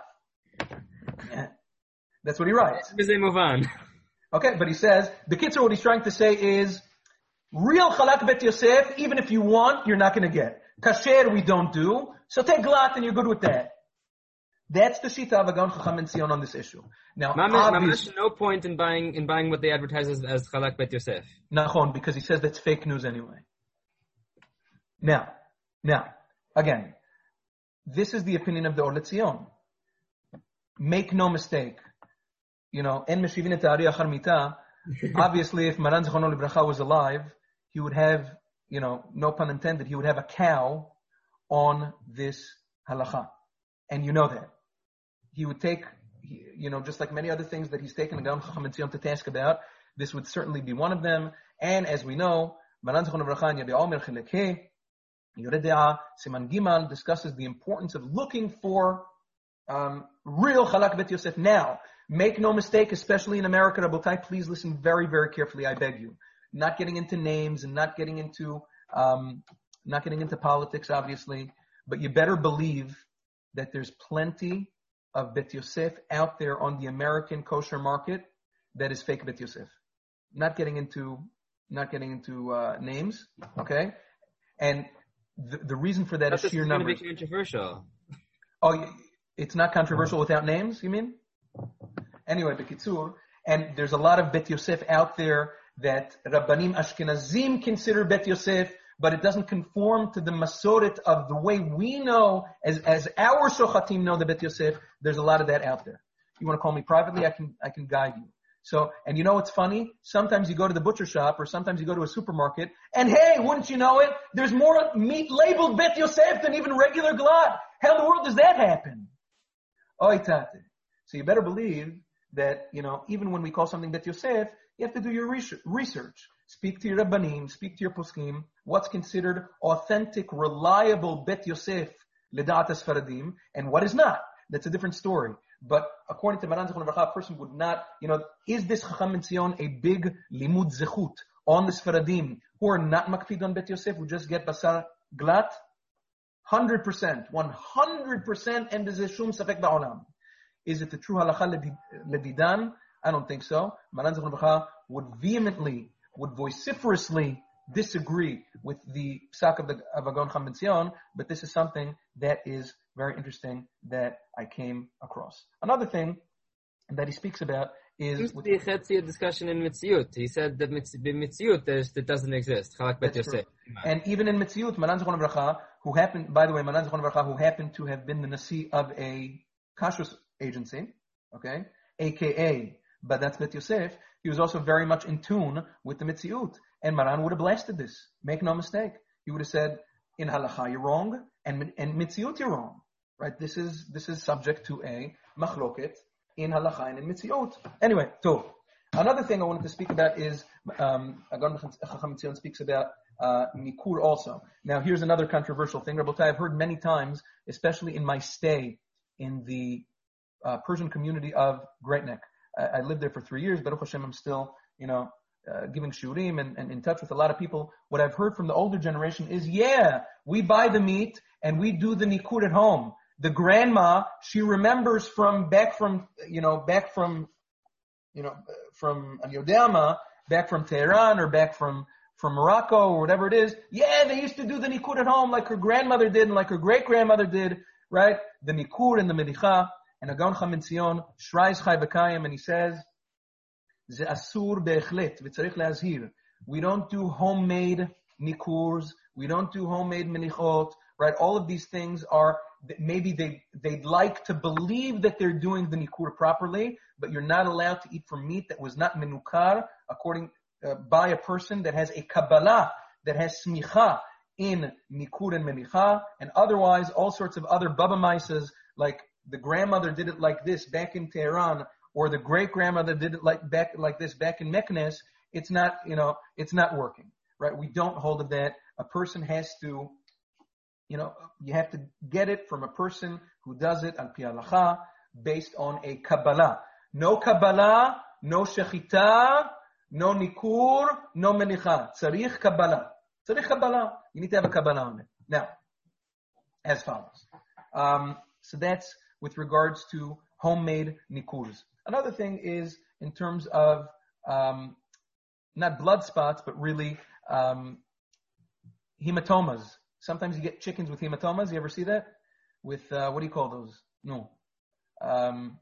that's what he writes. Because they move on. Okay, but he says the Kitzur, what he's trying to say is real Chalak Bet Yosef. Even if you want, you're not going to get Kasher. We don't do. So take Glat, and you're good with that. That's the Shita of Gaon Chacham Ben Zion on this issue. Now, Mamash, no point in buying in buying what they advertise as, as Chalak Bet Yosef. Nachon, because he says that's fake news anyway. Now, now, again, this is the opinion of the Or Letzion. Make no mistake. You know, En Meshivin et Ari Achar Mita. Obviously, if Maran Zichrono Livracha was alive, he would have, you know, no pun intended, he would have a cow on this halacha. And you know that. He would take, you know, just like many other things that he's taken the Gaon Chacham Ben Zion to task about, this would certainly be one of them. And as we know, Maran Zichrono Livracha and Yabi Omer Chelekeh, Yoreh De'ah, Siman Gimal discusses the importance of looking for um, real Chalak Bet Yosef. Now, make no mistake, especially in America, Rabotai, please listen very, very carefully, I beg you. Not getting into names and not getting into, um, not getting into politics, obviously, but you better believe that there's plenty of Bet Yosef out there on the American kosher market that is fake Bet Yosef. Not getting into, not getting into uh, names, okay? And the, the reason for that That's is sheer numbers. It's going to be controversial. Oh, it's not controversial without names, you mean? Anyway, B'Kitzur, and there's a lot of Bet Yosef out there that Rabbanim Ashkenazim consider Bet Yosef, but it doesn't conform to the Masoret of the way we know, as, as our Shochatim know the Bet Yosef. There's a lot of that out there. You want to call me privately, I can, I can guide you. So, and you know what's funny? Sometimes you go to the butcher shop or sometimes you go to a supermarket and hey, wouldn't you know it? There's more meat labeled Bet Yosef than even regular glad. How in the world does that happen? Oy tate. So you better believe that, you know, even when we call something Bet Yosef, you have to do your research. Speak to your Rabbanim, speak to your Poskim, what's considered authentic, reliable Bet Yosef Ledat Sfaradim, and what is not. That's a different story. But according to Maran Zichron Livracha, a person would not, you know, is this Chacham Ben Zion a big limud zechut on the Sfaradim who are not makpid on Bet Yosef, who just get basar glat? one hundred percent. one hundred percent and there's a shum safek ba'olam. Is it the true halacha ledidan? I don't think so. Maran Zichron Livracha would vehemently, would vociferously disagree with the psak of the of Agon Chacham Ben Zion, but this is something that is very interesting that I came across. Another thing that he speaks about is... Seems to be a discussion in Mitziut. He said that Mitziut that doesn't exist. Chalak Bet Yosef. And even in Mitziut, Maran Zichron Livracha, who happened, by the way, Maran Zichron Livracha, who happened to have been the nasi of a kashrus agency, okay, A K A, but that's Bet Yosef, he was also very much in tune with the Mitziut. And Maran would have blasted this. Make no mistake. He would have said, in halacha you're wrong, and in Mitziut you're wrong. Right? This is this is subject to a machloket in halacha and in mitziot. Anyway, so another thing I wanted to speak about is um, Agon Chacham Ben Zion speaks about uh, nikur also. Now, here's another controversial thing, Rabotai. I've heard many times, especially in my stay in the uh, Persian community of Great Neck. I, I lived there for three years. Baruch Hashem, I'm still, you know, uh, giving shurim and, and in touch with a lot of people. What I've heard from the older generation is, yeah, we buy the meat and we do the nikur at home. The grandma, she remembers from back from, you know, back from, you know, from Yodama, back from Tehran or back from, from Morocco or whatever it is. Yeah, they used to do the nikur at home like her grandmother did and like her great grandmother did, right? The nikur and the medicha. And Agon Chacham Ben Zion, Shrais Chai B'Kayim, and he says, Ze asur be'echlet, v'tzarich le'azhir. We don't do homemade nikurs. We don't do homemade menichot, right? All of these things are, maybe they, they'd like to believe that they're doing the nikur properly, but you're not allowed to eat from meat that was not menukar according, uh, by a person that has a kabbalah, that has smicha in nikur and menicha, and otherwise all sorts of other baba maisas, like the grandmother did it like this back in Tehran, or the great grandmother did it like back, like this back in Meknes. It's not, you know, it's not working, right? We don't hold of that. A person has to, you know, you have to get it from a person who does it al pi halacha, based on a Kabbalah. No Kabbalah, no Shechita, no Nikur, no Menicha. Tzarich Kabbalah. Tzarich Kabbalah. You need to have a Kabbalah on it. Now, as follows. Um, so that's with regards to homemade Nikurs. Another thing is in terms of, um, not blood spots, but really, um, hematomas. Sometimes you get chickens with hematomas. You ever see that? With, uh, what do you call those? No. Um,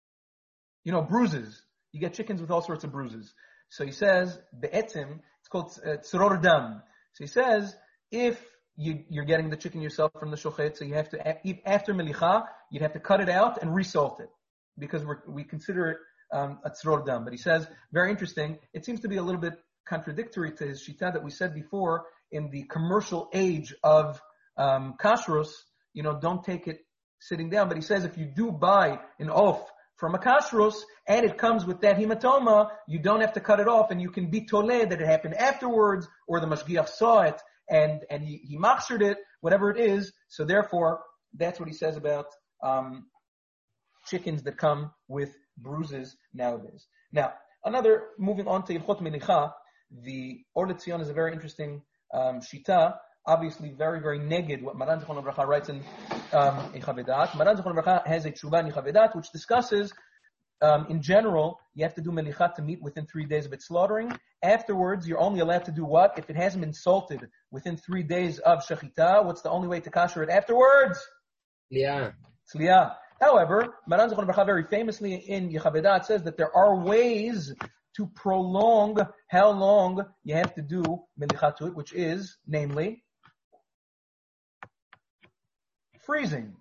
you know, bruises. You get chickens with all sorts of bruises. So he says, be'etzim, it's called uh, tzoror dam. So he says, if you, you're getting the chicken yourself from the shochet, so you have to, after melicha, you'd have to cut it out and resalt it. Because we're, we consider it um, a tzoror dam. But he says, very interesting, it seems to be a little bit contradictory to his shita that we said before, in the commercial age of um, kashrus, you know, don't take it sitting down. But he says if you do buy an oaf from a kashrus and it comes with that hematoma, you don't have to cut it off and you can be toleh that it happened afterwards or the mashgiach saw it and, and he, he machshered it, whatever it is. So therefore, that's what he says about um, chickens that come with bruises nowadays. Now, another, moving on to Ilchot Menicha, the Or Letzion is a very interesting Um, Shita, obviously very, very neged what Maran Zichron Livracha writes in um, Echavedat. Maran Zichron Livracha has a tshuva in Echavedat which discusses, um, in general, you have to do melicha to meat within three days of its slaughtering. Afterwards, you're only allowed to do what? If it hasn't been salted within three days of shechita, what's the only way to kasher it afterwards? Yeah. Tzliya. However, Maran Zichron Livracha very famously in Echavedat says that there are ways to prolong how long you have to do melicha to it, which is, namely, freezing.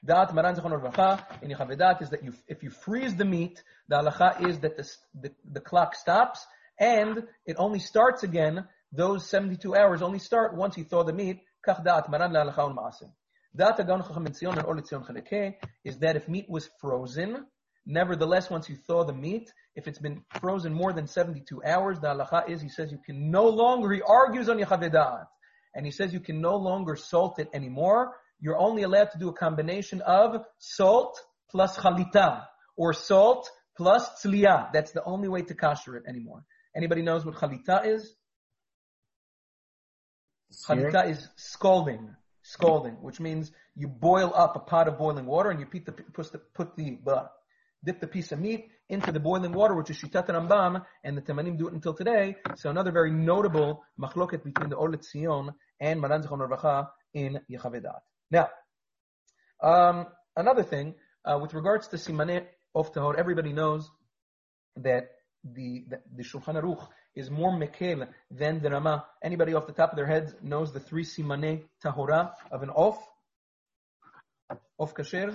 Da'at Maran Zichron Livracha in Yechavedat is that you, if you freeze the meat, the halacha is that the, the, the clock stops, and it only starts again, those seventy-two hours only start once you thaw the meat. Kach Da'at Maran La'alacha U'Ma'aseh. Da'at HaGaon Chacham Ben Tzion and Or L'Tzion Chelekeh is that if meat was frozen, nevertheless, once you thaw the meat, if it's been frozen more than seventy-two hours, the halacha is, he says, you can no longer, he argues on Yechavedat, and he says you can no longer salt it anymore. You're only allowed to do a combination of salt plus chalita, or salt plus tzliya. That's the only way to kasher it anymore. Anybody knows what chalita is? Chalita is scalding, scalding, which means you boil up a pot of boiling water and you put the, put the, put the uh, dip the piece of meat into the boiling water, which is Shitat Rambam, and the Temanim do it until today. So another very notable machloket between the Or L'Tzion and Maran Zichron Livracha in Yechavedat. Now, um, another thing, uh, with regards to Simaneh of Tahor, everybody knows that the, the, the Shulchan Aruch is more mekel than the Rama. Anybody off the top of their heads knows the three Simaneh Tahora of an off? Off kasher?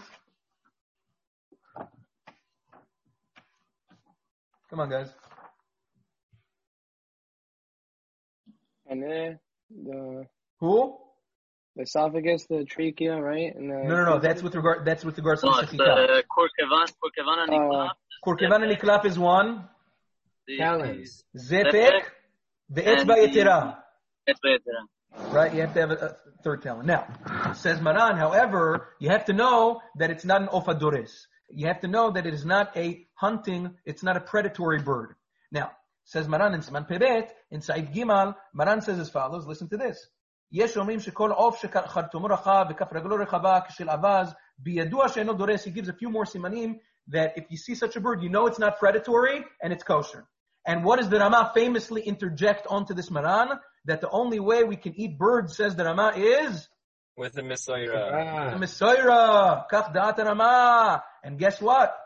Come on, guys. And then the Who? the esophagus, the trachea, right? And the, No, no, no. That's with regard. That's with regards to No, the it's shechita. the Korkevan, Korkevan Niklap. Korkevan and Niklap is one. Talons. Zepek, the etzba yetera. Etzba Yetera. Right? You have to have a, a third talent. Now, says Maran, however, you have to know that it's not an ofadores. You have to know that it is not a hunting, it's not a predatory bird. Now, says Maran in Siman Pebet, in Sa'id Gimal, Maran says as follows, listen to this. יש אומרים שכל עוף שחרטומו רחב וכף רגלו רחבה כשל אווז בידוע שאינו דורס. He gives a few more simanim that if you see such a bird, you know it's not predatory and it's kosher. And what does the Rama famously interject onto this Maran? That the only way we can eat birds, says the Rama, is With the Misoira. the Misoira. Kach da'at Rama. And guess what?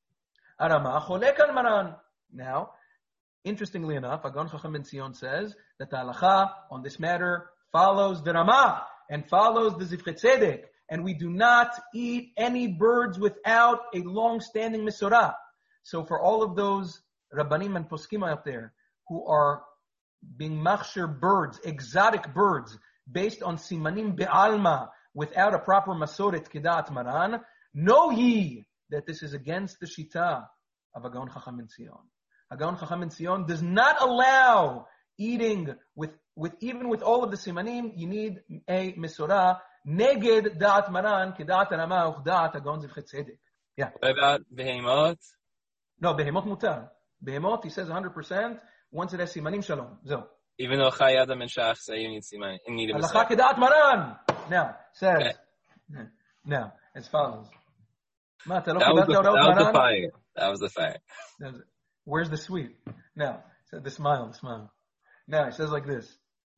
Rama cholek al Maran. Now, interestingly enough, Hagon Chacham Ben Tzion says that the halacha on this matter follows the Rama and follows the Zivchei Tzedek, and we do not eat any birds without a long-standing Misorah. So for all of those Rabbanim and Poskim out there who are being machshir birds, exotic birds, based on Simanim Be'alma, without a proper Masoret Kedat Maran, know ye that this is against the Shita of Hagon Chacham Ben Tzion. Hagon Chacham Ben Tzion does not allow eating with, with even with all of the simanim. You need a misorah. Neged da'at Maran, kedat Rama, uch da'at Hagon Zivchei Tzedek. Yeah. What about Behemot? No, behemot mutar. Behemot, he says one hundred percent. Once it has simanim, shalom. So. Even though Chai Adam and Shach say you need Siman, you need a Halacha Misoira. kedat Maran. Now, says. Okay. Now, as follows. Ma, ta lo That was, kibalta the, oraot that was the Maran? fire. That was the fire. Where's the sweet? Now, the smile, the smile. Now, it says like this.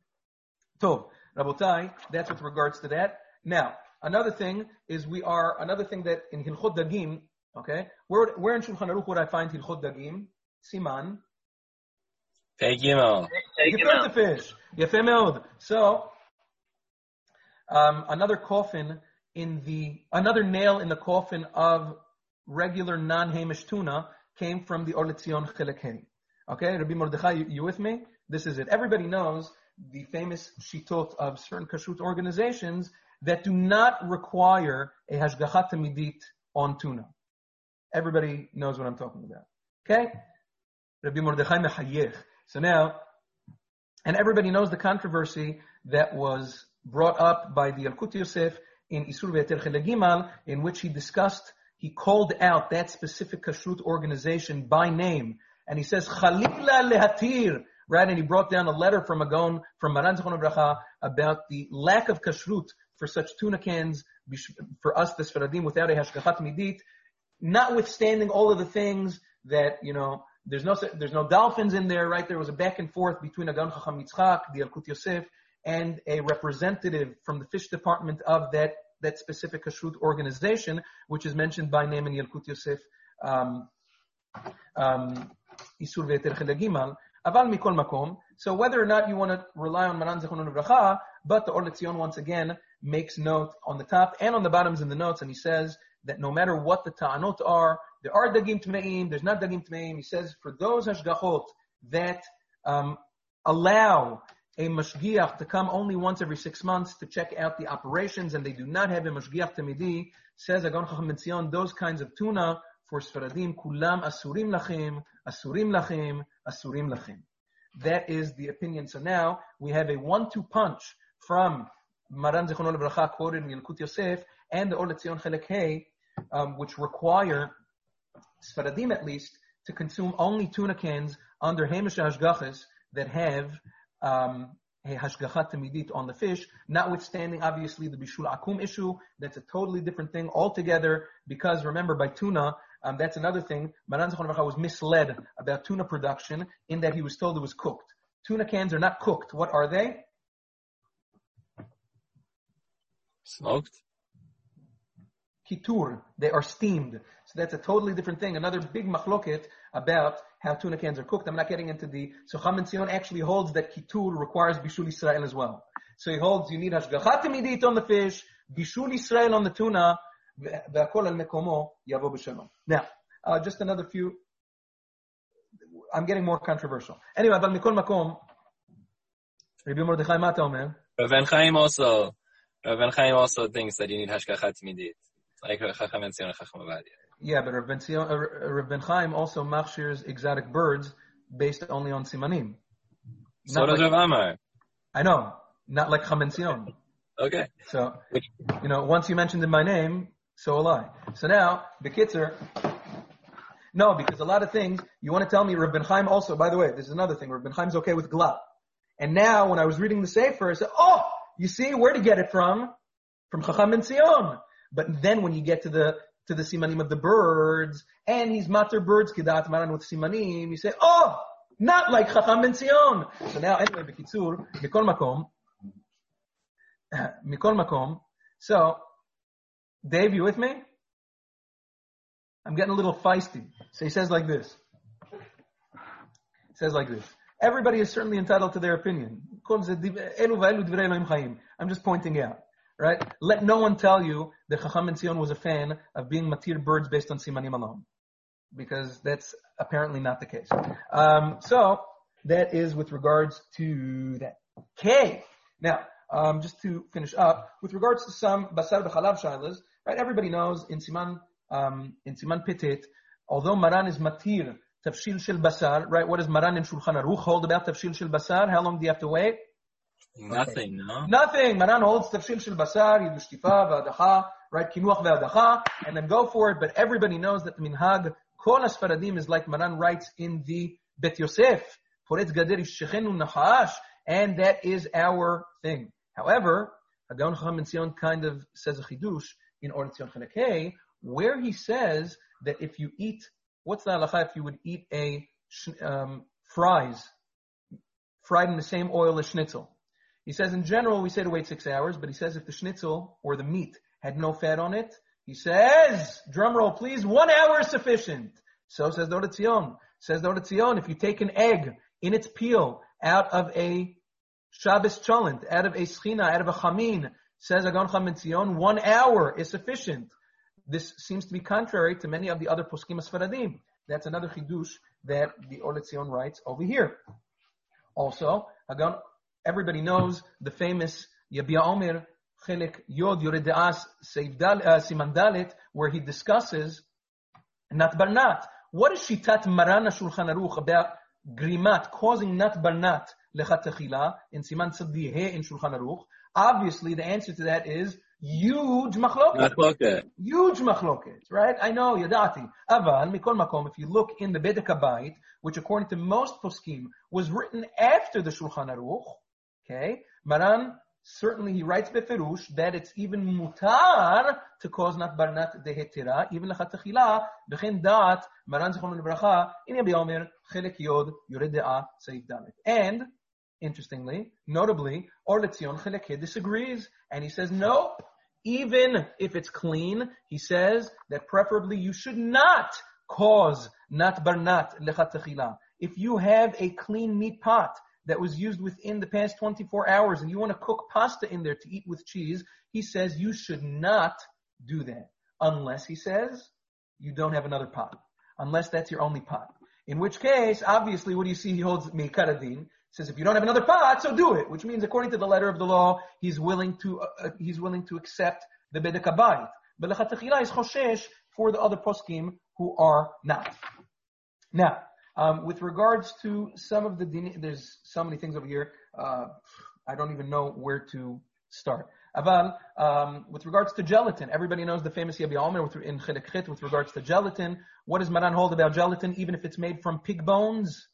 Tov, Rabotai, that's with regards to that. Now, another thing is we are, another thing that in Hilchot Dagim, okay, where, where in Shulchan Aruch would I find Hilchot Dagim? Siman. Take him out. Take him Gefilte out. fish. Yefeh meod. So, um, another coffin in the, another nail in the coffin of regular non-Hamish tuna came from the Or L'Tzion Chelek Hey. Okay, Rabbi Mordechai, you, you with me? This is it. Everybody knows the famous shitot of certain kashrut organizations that do not require a hashgacha tamidit on tuna. Everybody knows what I'm talking about. Okay? Rabbi Mordechai mechayech. So now, and everybody knows the controversy that was brought up by the Yalkut Yosef in Isur V'Heter Chelek Gimal, in which he discussed, he called out that specific kashrut organization by name, and he says, Chalila lehatir, right? And he brought down a letter from Hagon, from Maran Zichron Livracha, about the lack of kashrut for such tuna cans, for us, the Sfaradim, without a hashgachat midit, notwithstanding all of the things that, you know, there's no, there's no dolphins in there, right? There was a back and forth between Hagon Chacham Yitzchak, the Yalkut Yosef, and a representative from the fish department of that, that specific kashrut organization, which is mentioned by name in Yalkut Yosef, um, um, Isur V'Heter Chelek Gimal. Aval mikol makom. So whether or not you want to rely on Maran Zichron Livracha, but the Or L'Tzion once again makes note on the top and on the bottoms in the notes, and he says that no matter what the ta'anot are, there are dagim tmeim, there's not dagim tmeim. He says for those hashgachot that um, allow a mashgiach to come only once every six months to check out the operations, and they do not have a mashgiach tamidi, says Agon Chacham Ben Zion, those kinds of tuna for Sfaradim, kulam asurim lachim, asurim lachim, asurim lachim. That is the opinion. So now we have a one-two punch from Maran Zichrono Lebracha quoted in Yalkut Yosef and the Or LeTzion Chelek Hey, um, which require Sfaradim at least to consume only tuna cans under Hamish Hashgachas that have um, a Hashgachat Tamidit on the fish, notwithstanding obviously the Bishul Akum issue. That's a totally different thing altogether, because remember by tuna, um, that's another thing, Maran Zichrono Lebracha was misled about tuna production in that he was told it was cooked. Tuna cans are not cooked. What are they? Smoked? Kitur. They are steamed. So that's a totally different thing. Another big machloket about how tuna cans are cooked. I'm not getting into the... So Chacham Ben Zion actually holds that Kitur requires Bishul Yisrael as well. So he holds you need Hashgachat Tamidit on the fish, Bishul Yisrael on the tuna, Ve'akol al mekomo yavo b'shalom. Now, uh, just another few... I'm getting more controversial. Anyway, but mikol makom, Rabbi Mordechai, ma ta omer? Rav Ben Chaim also, Rav Ben Chaim also thinks that you need hashgachat tamidit, like Chacham Ben Zion and Chacham Ovadia. Yeah, but Rav Ben, Zion, uh, Rav Ben Chaim also machshires exotic birds based only on simanim. So Not does like, Rav Amar. I know, not like Chacham Ben Zion. Okay. So, you know, once you mentioned in my name, so will I. So now, Bekitzer, no, because a lot of things, you want to tell me, Rav Ben Chaim also, by the way, this is another thing, Rav Ben Chaim's okay with glat. And now, when I was reading the Sefer, I said, oh, you see where to get it from? From Chacham Ben Zion. But then when you get to the, to the simanim of the birds, and he's mater birds, kidat maran with simanim, you say, oh, not like Chacham Ben Zion. So now, anyway, Bekitzur, Mikol Makom, Mikol Makom, so, Dave, you with me? I'm getting a little feisty. So he says like this. He says like this. Everybody is certainly entitled to their opinion. I'm just pointing out, right? Let no one tell you that Chacham Ben Zion was a fan of being matir birds based on simanim alone, because that's apparently not the case. Um, so that is with regards to that. Okay. Now, um, just to finish up, with regards to some basar b'chalav shaylas, right? Everybody knows in siman Um, in Siman Petit, although Maran is matir tafshil shel basar, right? What does Maran in Shulchan Aruch hold about tafshil shel basar? How long do you have to wait? Nothing, no? Nothing. Maran holds tafshil shel basar, yidu shtifa v'adacha, right? Kinuach v'adacha, and then go for it. But everybody knows that the minhag kol asfaradim is like Maran writes in the Bet Yosef, poretz gader yishchenu nachash, and that is our thing. However, Hagon Chacham Ben Zion kind of says a chidush in Or LeTzion Chelek Hey, where he says that if you eat, what's the halacha if you would eat a um, fries, fried in the same oil as schnitzel? He says in general we say to wait six hours, but he says if the schnitzel or the meat had no fat on it, he says, drum roll please, one hour is sufficient. So says the Or LeTzion. Says the Or LeTzion, if you take an egg in its peel out of a Shabbos cholent, out of a schina, out of a chamin, says Agon Chacham Ben Zion, one hour is sufficient. This seems to be contrary to many of the other poskim Sfaradim. That's another chidush that the Or LeTzion writes over here. Also, Hagon, everybody knows the famous Yabia Omer Chelek Yod Yored De'as Siman Dalet, where he discusses Nat Barnat. What is Shitat Maran HaShulchan Aruch about grimat, causing Nat Barnat lechat techila in Siman Tzadi He in Shulchan Aruch? Obviously, the answer to that is huge machloket. Huge machloket, right? I know, yadati. Aval, mikol makom, if you look in the Bedek HaBayit, which according to most poskim was written after the Shulchan Aruch, okay, Maran, certainly he writes beferush that it's even mutar to cause nat barnat dehetira, even lechat techila, b'chen dat, Maran zichrono lebracha, in Yabi Omer, chelek yod, yored de'ah, seif dalet. And, interestingly, notably, Or LeTzion Chelek He disagrees, and he says, no, even if it's clean, he says that preferably you should not cause nat barnat lechat techila. If you have a clean meat pot that was used within the past twenty-four hours, and you want to cook pasta in there to eat with cheese, he says you should not do that. Unless, he says, you don't have another pot. Unless that's your only pot. In which case, obviously, what do you see? He holds Meikar Adin. Says if you don't have another pot, so do it. Which means, according to the letter of the law, he's willing to uh, he's willing to accept the bedek habayit. But lechatechila is choshesh for the other poskim who are not. Now, um, with regards to some of the din, there's so many things over here. Uh, I don't even know where to start. Aval, um, with regards to gelatin, everybody knows the famous Yabi Omer in Chilek Chit with regards to gelatin. What does Maran hold about gelatin, even if it's made from pig bones?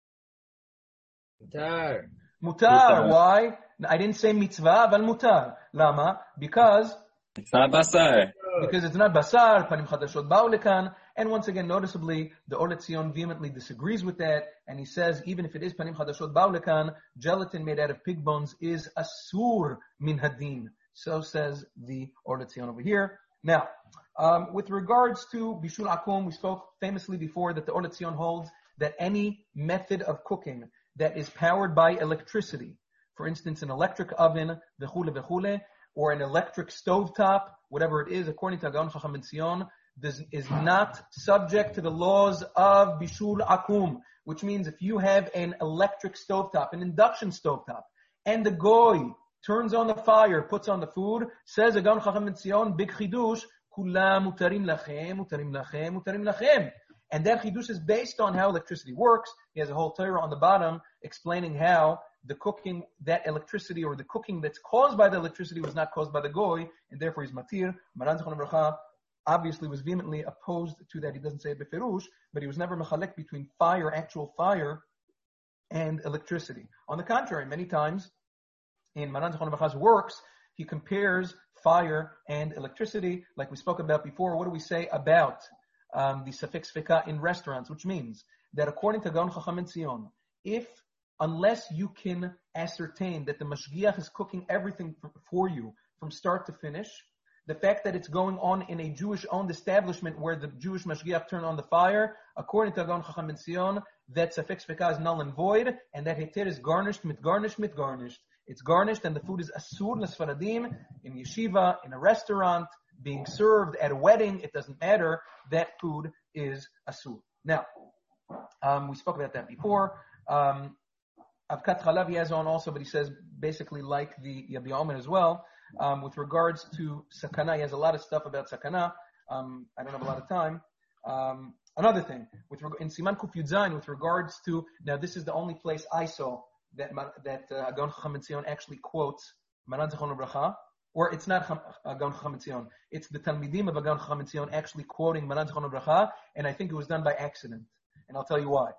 Mutar. Mutar. Why? I didn't say mitzvah, but mutar. Lama? Because It's not basar. because it's not basar. Panim chadashot ba'u lekan. And once again, noticeably, the Or Letzion vehemently disagrees with that, and he says even if it is panim chadashot ba'u lekan, gelatin made out of pig bones is asur min hadin. So says the Or Letzion over here. Now, um, with regards to bishul akum, we spoke famously before that the Or Letzion holds that any method of cooking that is powered by electricity, for instance, an electric oven, v'chule v'chule, or an electric stovetop, whatever it is, according to Gaon Chacham Ben Zion, this is not subject to the laws of bishul akum, which means if you have an electric stovetop, an induction stovetop, and the goy turns on the fire, puts on the food, says Gaon Chacham Ben Zion, big chidush, kulam mutarim lachem, mutarim lachem, mutarim lachem. And that chidush is based on how electricity works. He has a whole Torah on the bottom explaining how the cooking, that electricity or the cooking that's caused by the electricity was not caused by the goy, and therefore he's matir. Maran Zichron Bracha obviously was vehemently opposed to that. He doesn't say it beferush, but he was never mechalek between fire, actual fire, and electricity. On the contrary, many times in Maran Zichron Bracha's works, he compares fire and electricity, like we spoke about before. What do we say about Um, the suffix fika in restaurants, which means that according to Gaon Chacham Ben Zion, if, unless you can ascertain that the mashgiach is cooking everything for, for you from start to finish, the fact that it's going on in a Jewish-owned establishment where the Jewish mashgiach turned on the fire, according to Gaon Chacham Ben Zion, that suffix fika is null and void, and that heter is garnished, mit garnished, mit garnished. It's garnished, and the food is asur nesfaradim in yeshiva, in a restaurant, being served at a wedding, it doesn't matter, that food is asur. Now, um, we spoke about that before. Um, Avkat Chalav he has on also, but he says basically like the Yabi Omer as well. Um, with regards to sakana, he has a lot of stuff about sakana. Um, I don't have a lot of time. Um, another thing, with reg- in Siman Kuf Yud Zayin, with regards to, now this is the only place I saw that that uh, Gaon Chacham Ben Zion actually quotes Maran Zichron Bracha. Or it's not Gaon Chacham Ben Zion. It's the Talmidim of Gaon Chacham Ben Zion actually quoting Maran Zichron Bracha, and I think it was done by accident. And I'll tell you why.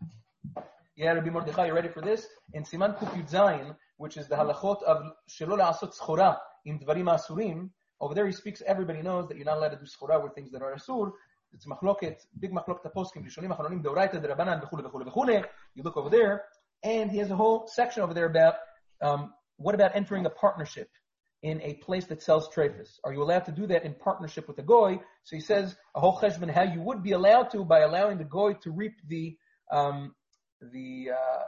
Yeah, Rabbi Mordechai, you ready for this? In Siman Kuf Yud Zayin, which is the halachot of Shelo La'asot Schora im Dvarim Asurim, over there he speaks, everybody knows that you're not allowed to do schora with things that are asur. It's machloket, big machloket poskim, Rishonim, Achronim, Deoraita, Derabanan, v'chule, v'chule, v'chule. You look over there, and he has a whole section over there about um, what about entering a partnership in a place that sells treifas. Are you allowed to do that in partnership with the goy? So he says a whole cheshbon how you would be allowed to by allowing the goy to reap the um, the uh,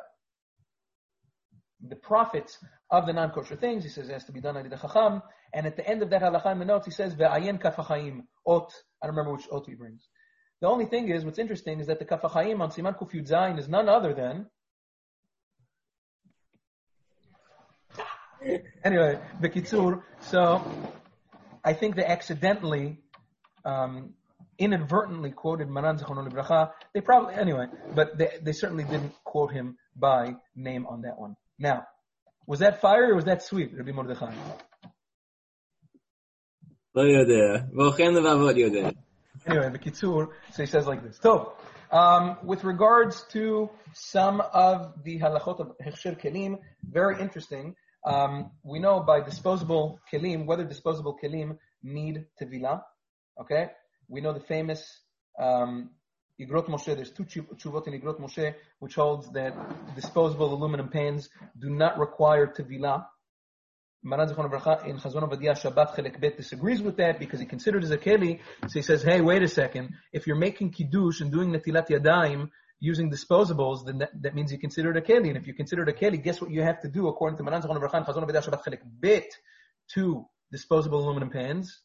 the profits of the non-kosher things. He says it has to be done on the chacham. And at the end of that halacha in the notes, he says ve'ayen kaf hachaim ot. I don't remember which ot he brings. The only thing is, what's interesting is that the kaf hachaim on Siman Kuf Yud Zayin is none other than. Anyway, Bekitzur, so I think they accidentally, um, inadvertently quoted Maran Zichron Bracha. They probably, anyway, but they, they certainly didn't quote him by name on that one. Now, was that fire or was that sweet, Rabbi Mordechai? לא יודע. ואוכן לבבות יודע. Anyway, Bekitzur, so he says like this. So, um, with regards to some of the halachot of Hechsher Kelim, very interesting. Um, we know by disposable kelim, whether disposable kelim need tevilah. Okay? We know the famous um, Igrot Moshe. There's two tshuvot in Igrot Moshe, which holds that disposable aluminum pans do not require tevilah. Maran Zichron Bracha in Chazon Avadia Shabbat Chelek Bet disagrees with that because he considered as a keli. So he says, hey, wait a second. If you're making kiddush and doing netilat yadayim, using disposables, then that, that means you consider it a keli. And if you consider it a keli, guess what you have to do according to Maran Zichron Livracha and Chazon Avadia Shabbat Chelek Bet to disposable aluminum pans?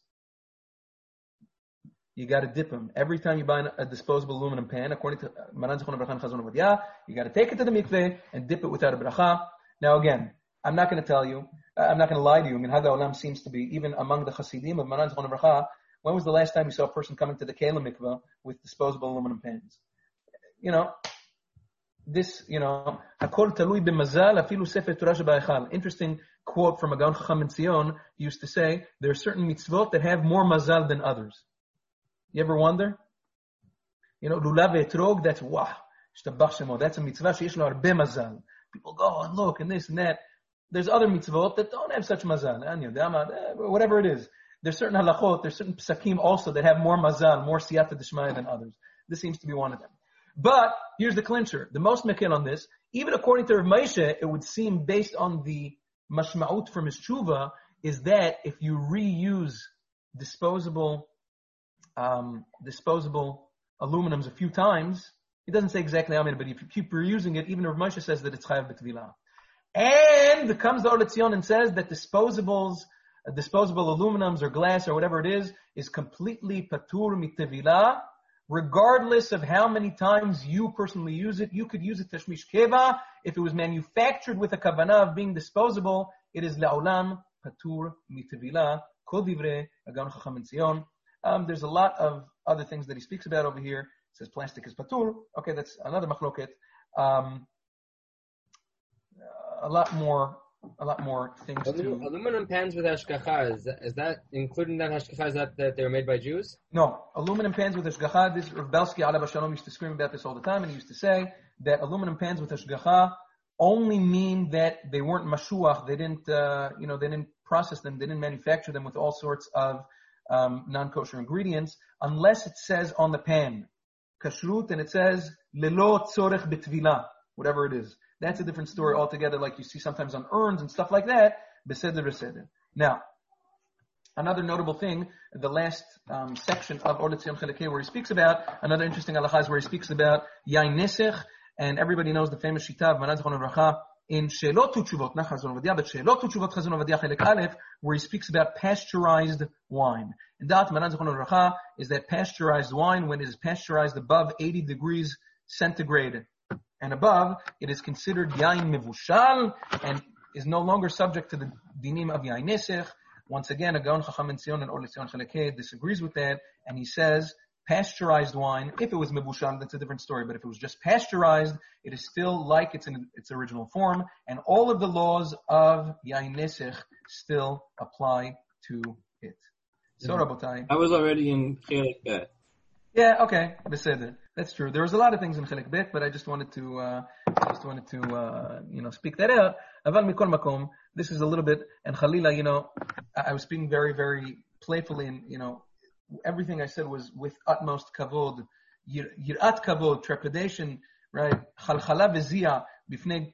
You got to dip them. Every time you buy a disposable aluminum pan, according to Maran Zichron Livracha and Chazon Avadia, you got to take it to the mikveh and dip it without a bracha. Now again, I'm not going to tell you, I'm not going to lie to you. I mean, Hada Olam seems to be, even among the Hasidim of Maran Zichron Livracha, when was the last time you saw a person coming to the Kela mikveh with disposable aluminum pans? You know, this, you know, Hakol talui b'mazal afilu sefer Torah sheba'echal. Interesting quote from a Gaon Chacham in Zion. He used to say, there are certain mitzvot that have more mazal than others. You ever wonder? You know, lulav etrog, that's wah, shtabach shemo. That's a mitzvah sheyesh lo harbe mazal. People go and look and this and that. There's other mitzvot that don't have such mazal. Whatever it is. There's certain halachot, there's certain psakim also that have more mazal, more siyata d'shmaya than others. This seems to be one of them. But here's the clincher. The most mekil on this, even according to Rav Moshe, it would seem based on the mashma'ut from his tshuva, is that if you reuse disposable um, disposable aluminums a few times, he doesn't say exactly how many, but if you keep reusing it, even Rav Moshe says that it's chayav b'tvilah. And comes the Or Letzion and says that disposables, uh, disposable aluminums or glass or whatever it is, is completely patur mitvilah. Regardless of how many times you personally use it, you could use it tashmish keva. If it was manufactured with a kavanah of being disposable, it is la'olam patur mitvilah. Kol divrei Gaon Chacham in Zion. Um, there's a lot of other things that he speaks about over here. It says plastic is patur. Okay, that's another machloket. Um, a lot more, a lot more things Alu- to. Aluminum pans with hashgacha, is that, is that including that hashgacha? Is that that they were made by Jews? No, aluminum pans with hashgacha. This Rav Belsky Alav Shalom used to scream about this all the time, and he used to say that aluminum pans with hashgacha only mean that they weren't mashuach. They didn't, uh, you know, they didn't process them. They didn't manufacture them with all sorts of um, non-kosher ingredients, unless it says on the pan kashrut and it says lelo tzorech b'tvilah, whatever it is. That's a different story altogether, like you see sometimes on urns and stuff like that. Beseder beseder. Now, another notable thing, the last um, section of Or Letzion Chelek where he speaks about, another interesting halacha is where he speaks about yain nesech, and everybody knows the famous shita of Maran Zichron Livracha in She'elot Utshuvot, not Chazon Avadia, but She'elot Utshuvot Chazon Avadia Chelek Aleph, where he speaks about pasteurized wine. And that Maran Zichron Livracha is that pasteurized wine, when it is pasteurized above eighty degrees centigrade and above, it is considered yain mevushal and is no longer subject to the dinim of yain nesech. Once again, a Gaon Chacham in Zion and Or Letzion Chelek disagrees with that, and he says pasteurized wine, if it was mevushal, that's a different story, but if it was just pasteurized, it is still like it's in its original form, and all of the laws of yain nesech still apply to it. So, Rabotai. I was already in Chelek Bet. Yeah, okay, beseder. That's true. There was a lot of things in Chelek Bet, but I just wanted to, uh, I just wanted to, uh, you know, speak that out. Aval mikol makom. This is a little bit, and Khalila, you know, I, I was speaking very, very playfully, and you know, everything I said was with utmost kavod, yir, yirat kavod, trepidation, right? Chalchala v'zia b'fnei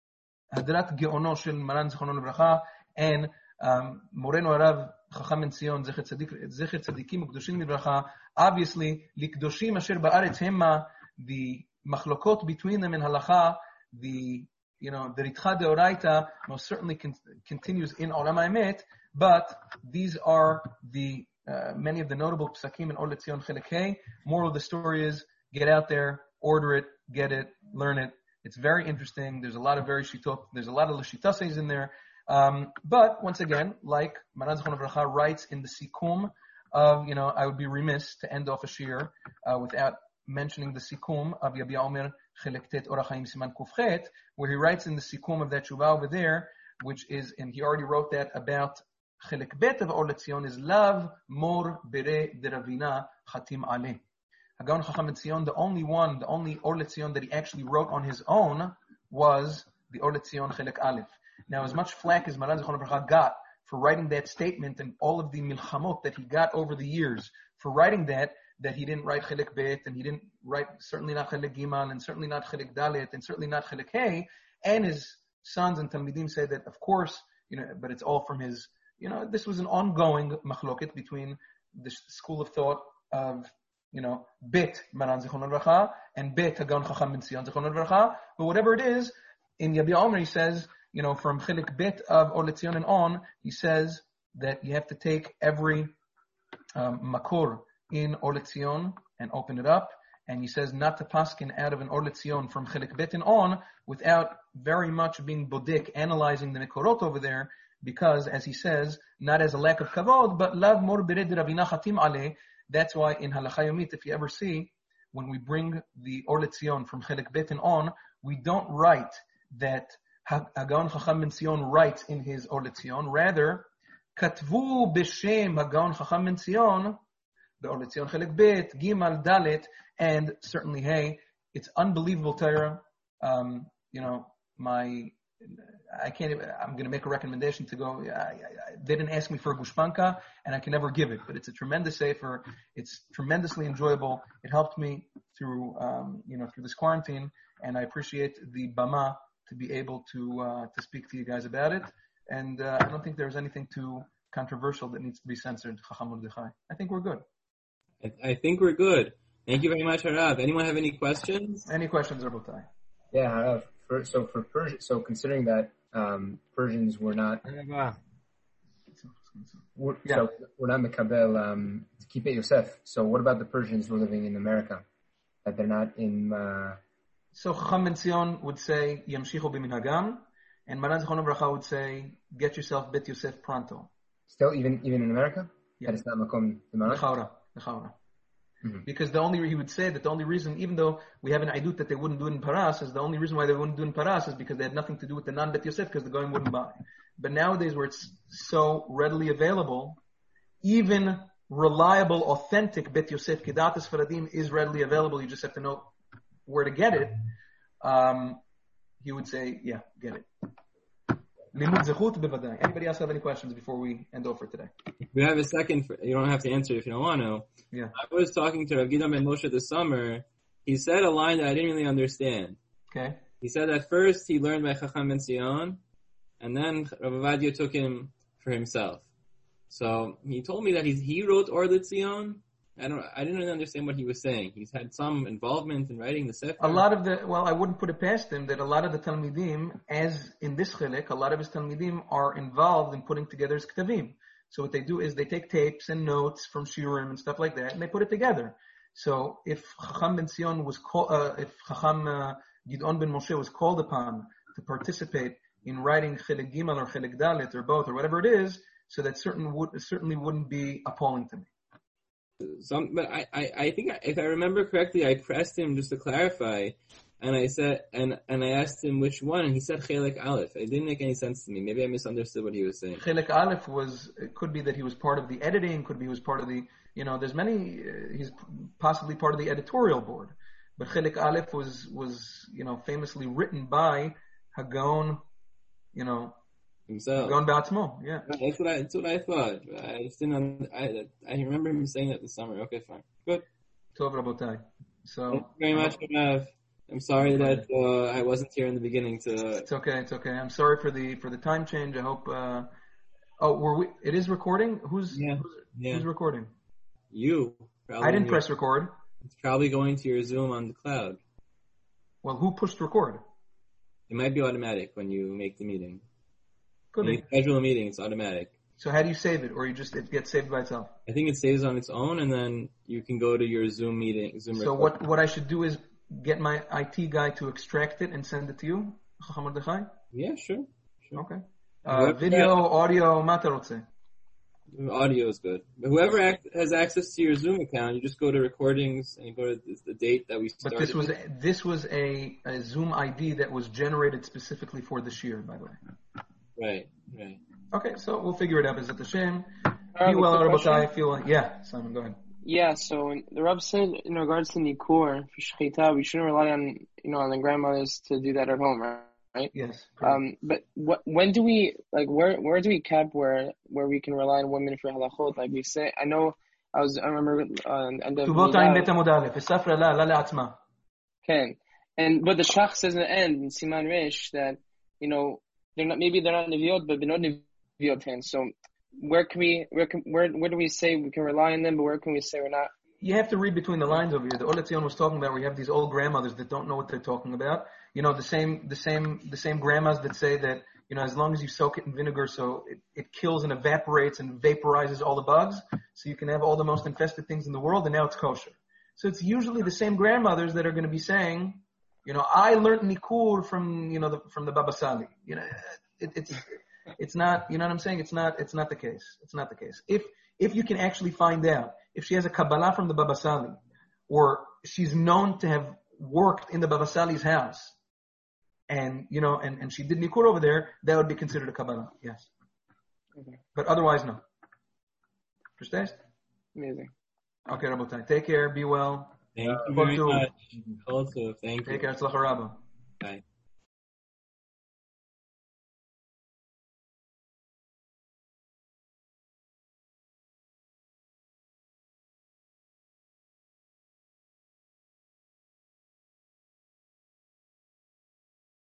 hadrat geono shel Maran Zichrono Livracha, and um, Moreno Arav Chacham in Zion, Zecher Tzadikim Ukdoshim Livracha. Obviously, Likdoshim Asher Ba'aretz Hema, the machlokot between them in halacha, the, you know, the Ritcha Deoraita most certainly con- continues in Olam HaEmet, but these are the, uh, many of the notable psakim in Or Letzion Chelek Hey. Moral of the story is, get out there, order it, get it, learn it. It's very interesting. There's a lot of very shitot, there's a lot of lashitases in there. Um, but once again, like Maran Zichron Livracha writes in the Sikum of, you know, I would be remiss to end off a shir uh, without mentioning the Sikum of Yabia Omer Chelek Tet Or HaChaim Siman Kufchet, where he writes in the Sikum of that Shuvah over there, which is, and he already wrote that about Chelek Bet of Or Letzion, is Lav Mor Bere de Ravina Chatim Ale. Hagaon Chacham in Zion, the only one, the only Or Letzion that he actually wrote on his own was the Or Letzion Chelek Aleph. Now, as much flack as Maran Zichron Livracha got for writing that statement and all of the milchamot that he got over the years for writing that, that he didn't write Chelek Bet, and he didn't write certainly not Chelek Gimal, and certainly not Chelek Dalet, and certainly not Chelek Hey, and his sons and Talmidim say that, of course, you know, but it's all from his, you know, this was an ongoing machloket between the school of thought of you know, bit Maran Zichron Livracha and bit Hagon Chacham Ben Zion Zichron Livracha. But whatever it is, in Yabi Omer he says, you know, from Chilik bit of Or Letzion and on, he says that you have to take every um, makor in Or Letzion and open it up. And he says not to paskin out of an Or Letzion from Chilik bit and on without very much being bodik, analyzing the Mekorot over there, because, as he says, not as a lack of kavod, but lav mor bered Rabina Chatim aleh. That's why in Halacha Yomit, if you ever see, when we bring the Or Letzion from Chilik bit and on, we don't write that Hagaon Chacham Ben Zion writes in his Or Letzion. Rather, Katvu b'shem Hagaon Chacham Ben Zion, the Or Letzion Chilik bit, Gimal Dalet, and certainly, hey, it's unbelievable Torah. Um, you know, my, I can't even, I'm going to make a recommendation to go, I, I, they didn't ask me for a gushpanka, and I can never give it, but it's a tremendous sefer. It's tremendously enjoyable. It helped me through, um, you know, through this quarantine, and I appreciate the bama to be able to, uh, to speak to you guys about it. And, uh, I don't think there's anything too controversial that needs to be censored. Chacham Mordechai. I think we're good. I, I think we're good. Thank you very much, Harav. Anyone have any questions? Any questions, Rabotai? Yeah, Harav. For, so for Persian, so considering that um, Persians were not, were, yeah. so we're not Mekabel um, Kippei Yosef. So what about the Persians who are living in America, that they're not in? Uh... So Chacham Ben Zion would say Yamshichu b'minhagam, and Maran Zichron Livracha would say get yourself Bet Yosef pronto. Still, even even in America, yeah. That it's not Makom D'Mara? L'chaura, l'chaura. Mm-hmm. Because the only, he would say that the only reason, even though we have an idut that they wouldn't do it in Paras, is the only reason why they wouldn't do it in Paras is because they had nothing to do with the non-Bet Yosef, because the Goyim wouldn't buy. But nowadays where it's so readily available, even reliable, authentic Bet Yosef, Kedatas Faradim is readily available, you just have to know where to get it. Um, he would say, yeah, get it. Anybody else have any questions before we end over today? We have a second. For, you don't have to answer if you don't want to. Yeah. I was talking to Rav Gidon Ben Moshe this summer. He said a line that I didn't really understand. Okay. He said at first he learned by Chacham Ben Zion, and then Rav Avadia took him for himself. So he told me that he's, he wrote Or Letzion. I don't. I didn't really understand what he was saying. He's had some involvement in writing the Sefer. A lot of the, well, I wouldn't put it past him that a lot of the Talmidim, as in this Chilek, a lot of his Talmidim are involved in putting together his Ktavim. So what they do is they take tapes and notes from Shiurim and stuff like that, and they put it together. So if Chacham Ben Zion was called, uh, if Chacham uh, Gidon Ben Moshe was called upon to participate in writing Chilek Gimel or Chilek Dalet or both or whatever it is, so that certain would, certainly wouldn't be appalling to me. Some, but I, I, I think if I remember correctly, I pressed him just to clarify, and I said, and, and I asked him which one, and he said Chelek Aleph. It didn't make any sense to me. Maybe I misunderstood what he was saying. Chelek Aleph was, it could be that he was part of the editing, could be he was part of the, you know, there's many, uh, he's possibly part of the editorial board. But Chelek Aleph was, was, you know, famously written by Hagaon, you know, himself. Hagaon Ba'atzmo, yeah. That's what I, that's what I thought. I just didn't, I, I remember him saying that this summer. Okay, fine. Good. Tov Rabotai. So. Thank you very much, Rav. I'm sorry that uh, I wasn't here in the beginning to. It's okay. It's okay. I'm sorry for the for the time change. I hope. Uh, oh, were we? It is recording. Who's yeah. who's, yeah. who's recording? You. I didn't press record. It's probably going to your Zoom on the cloud. Well, who pushed record? It might be automatic when you make the meeting. Could when be. you schedule a meeting, it's automatic. So how do you save it, or you just it gets saved by itself? I think it saves on its own, and then you can go to your Zoom meeting. Zoom. So record. what what I should do is get my I T guy to extract it and send it to you, Chacham Mordechai? Yeah, sure. sure. Okay. Uh, video, audio, matarotze. Audio is good. But whoever act, has access to your Zoom account, you just go to recordings and you go to the date that we started. But this was this was a, a Zoom I D that was generated specifically for this year, by the way. Right, right. Okay, so we'll figure it out. Is it the shame? I Be well, Rabotai. Feel like, yeah, Simon, go ahead. Yeah, so the Rab said in regards to Nikur, for Shechita, we shouldn't rely on, you know, on the grandmothers to do that at home, right? Yes. Correct. Um, but what, when do we, like, where, where do we cap where, where we can rely on women for halachot? Like we say, I know, I was, I remember, uh, and the, Ken. And, but the Shach says in the end, in Siman Resh, that, you know, they're not, maybe they're not Neviot, but they're not Neviot. So, where can we, where can, where, where do we say we can rely on them, but where can we say we're not? you have to read between the lines over here. The Or Letzion was talking about where you have these old grandmothers that don't know what they're talking about. You know, the same, the same, the same grandmas that say that, you know, as long as you soak it in vinegar so it, it kills and evaporates and vaporizes all the bugs, so you can have all the most infested things in the world, and now it's kosher. So it's usually the same grandmothers that are going to be saying, you know, I learned Nikur from, you know, the, from the Baba Sali. You know, it, it's, it's not, you know what I'm saying? It's not, it's not the case. It's not the case. If, if you can actually find out if she has a Kabbalah from the Baba Sali, or she's known to have worked in the Baba Sali's house, and, you know, and, and she did Nikur over there, that would be considered a Kabbalah. Yes. Okay. But otherwise, no. Verstehst? Amazing. Okay, Rabotai. Take care. Be well. Thank you Talk very to- much. Also, thank Take you. care. Tzlach Rabba. Bye.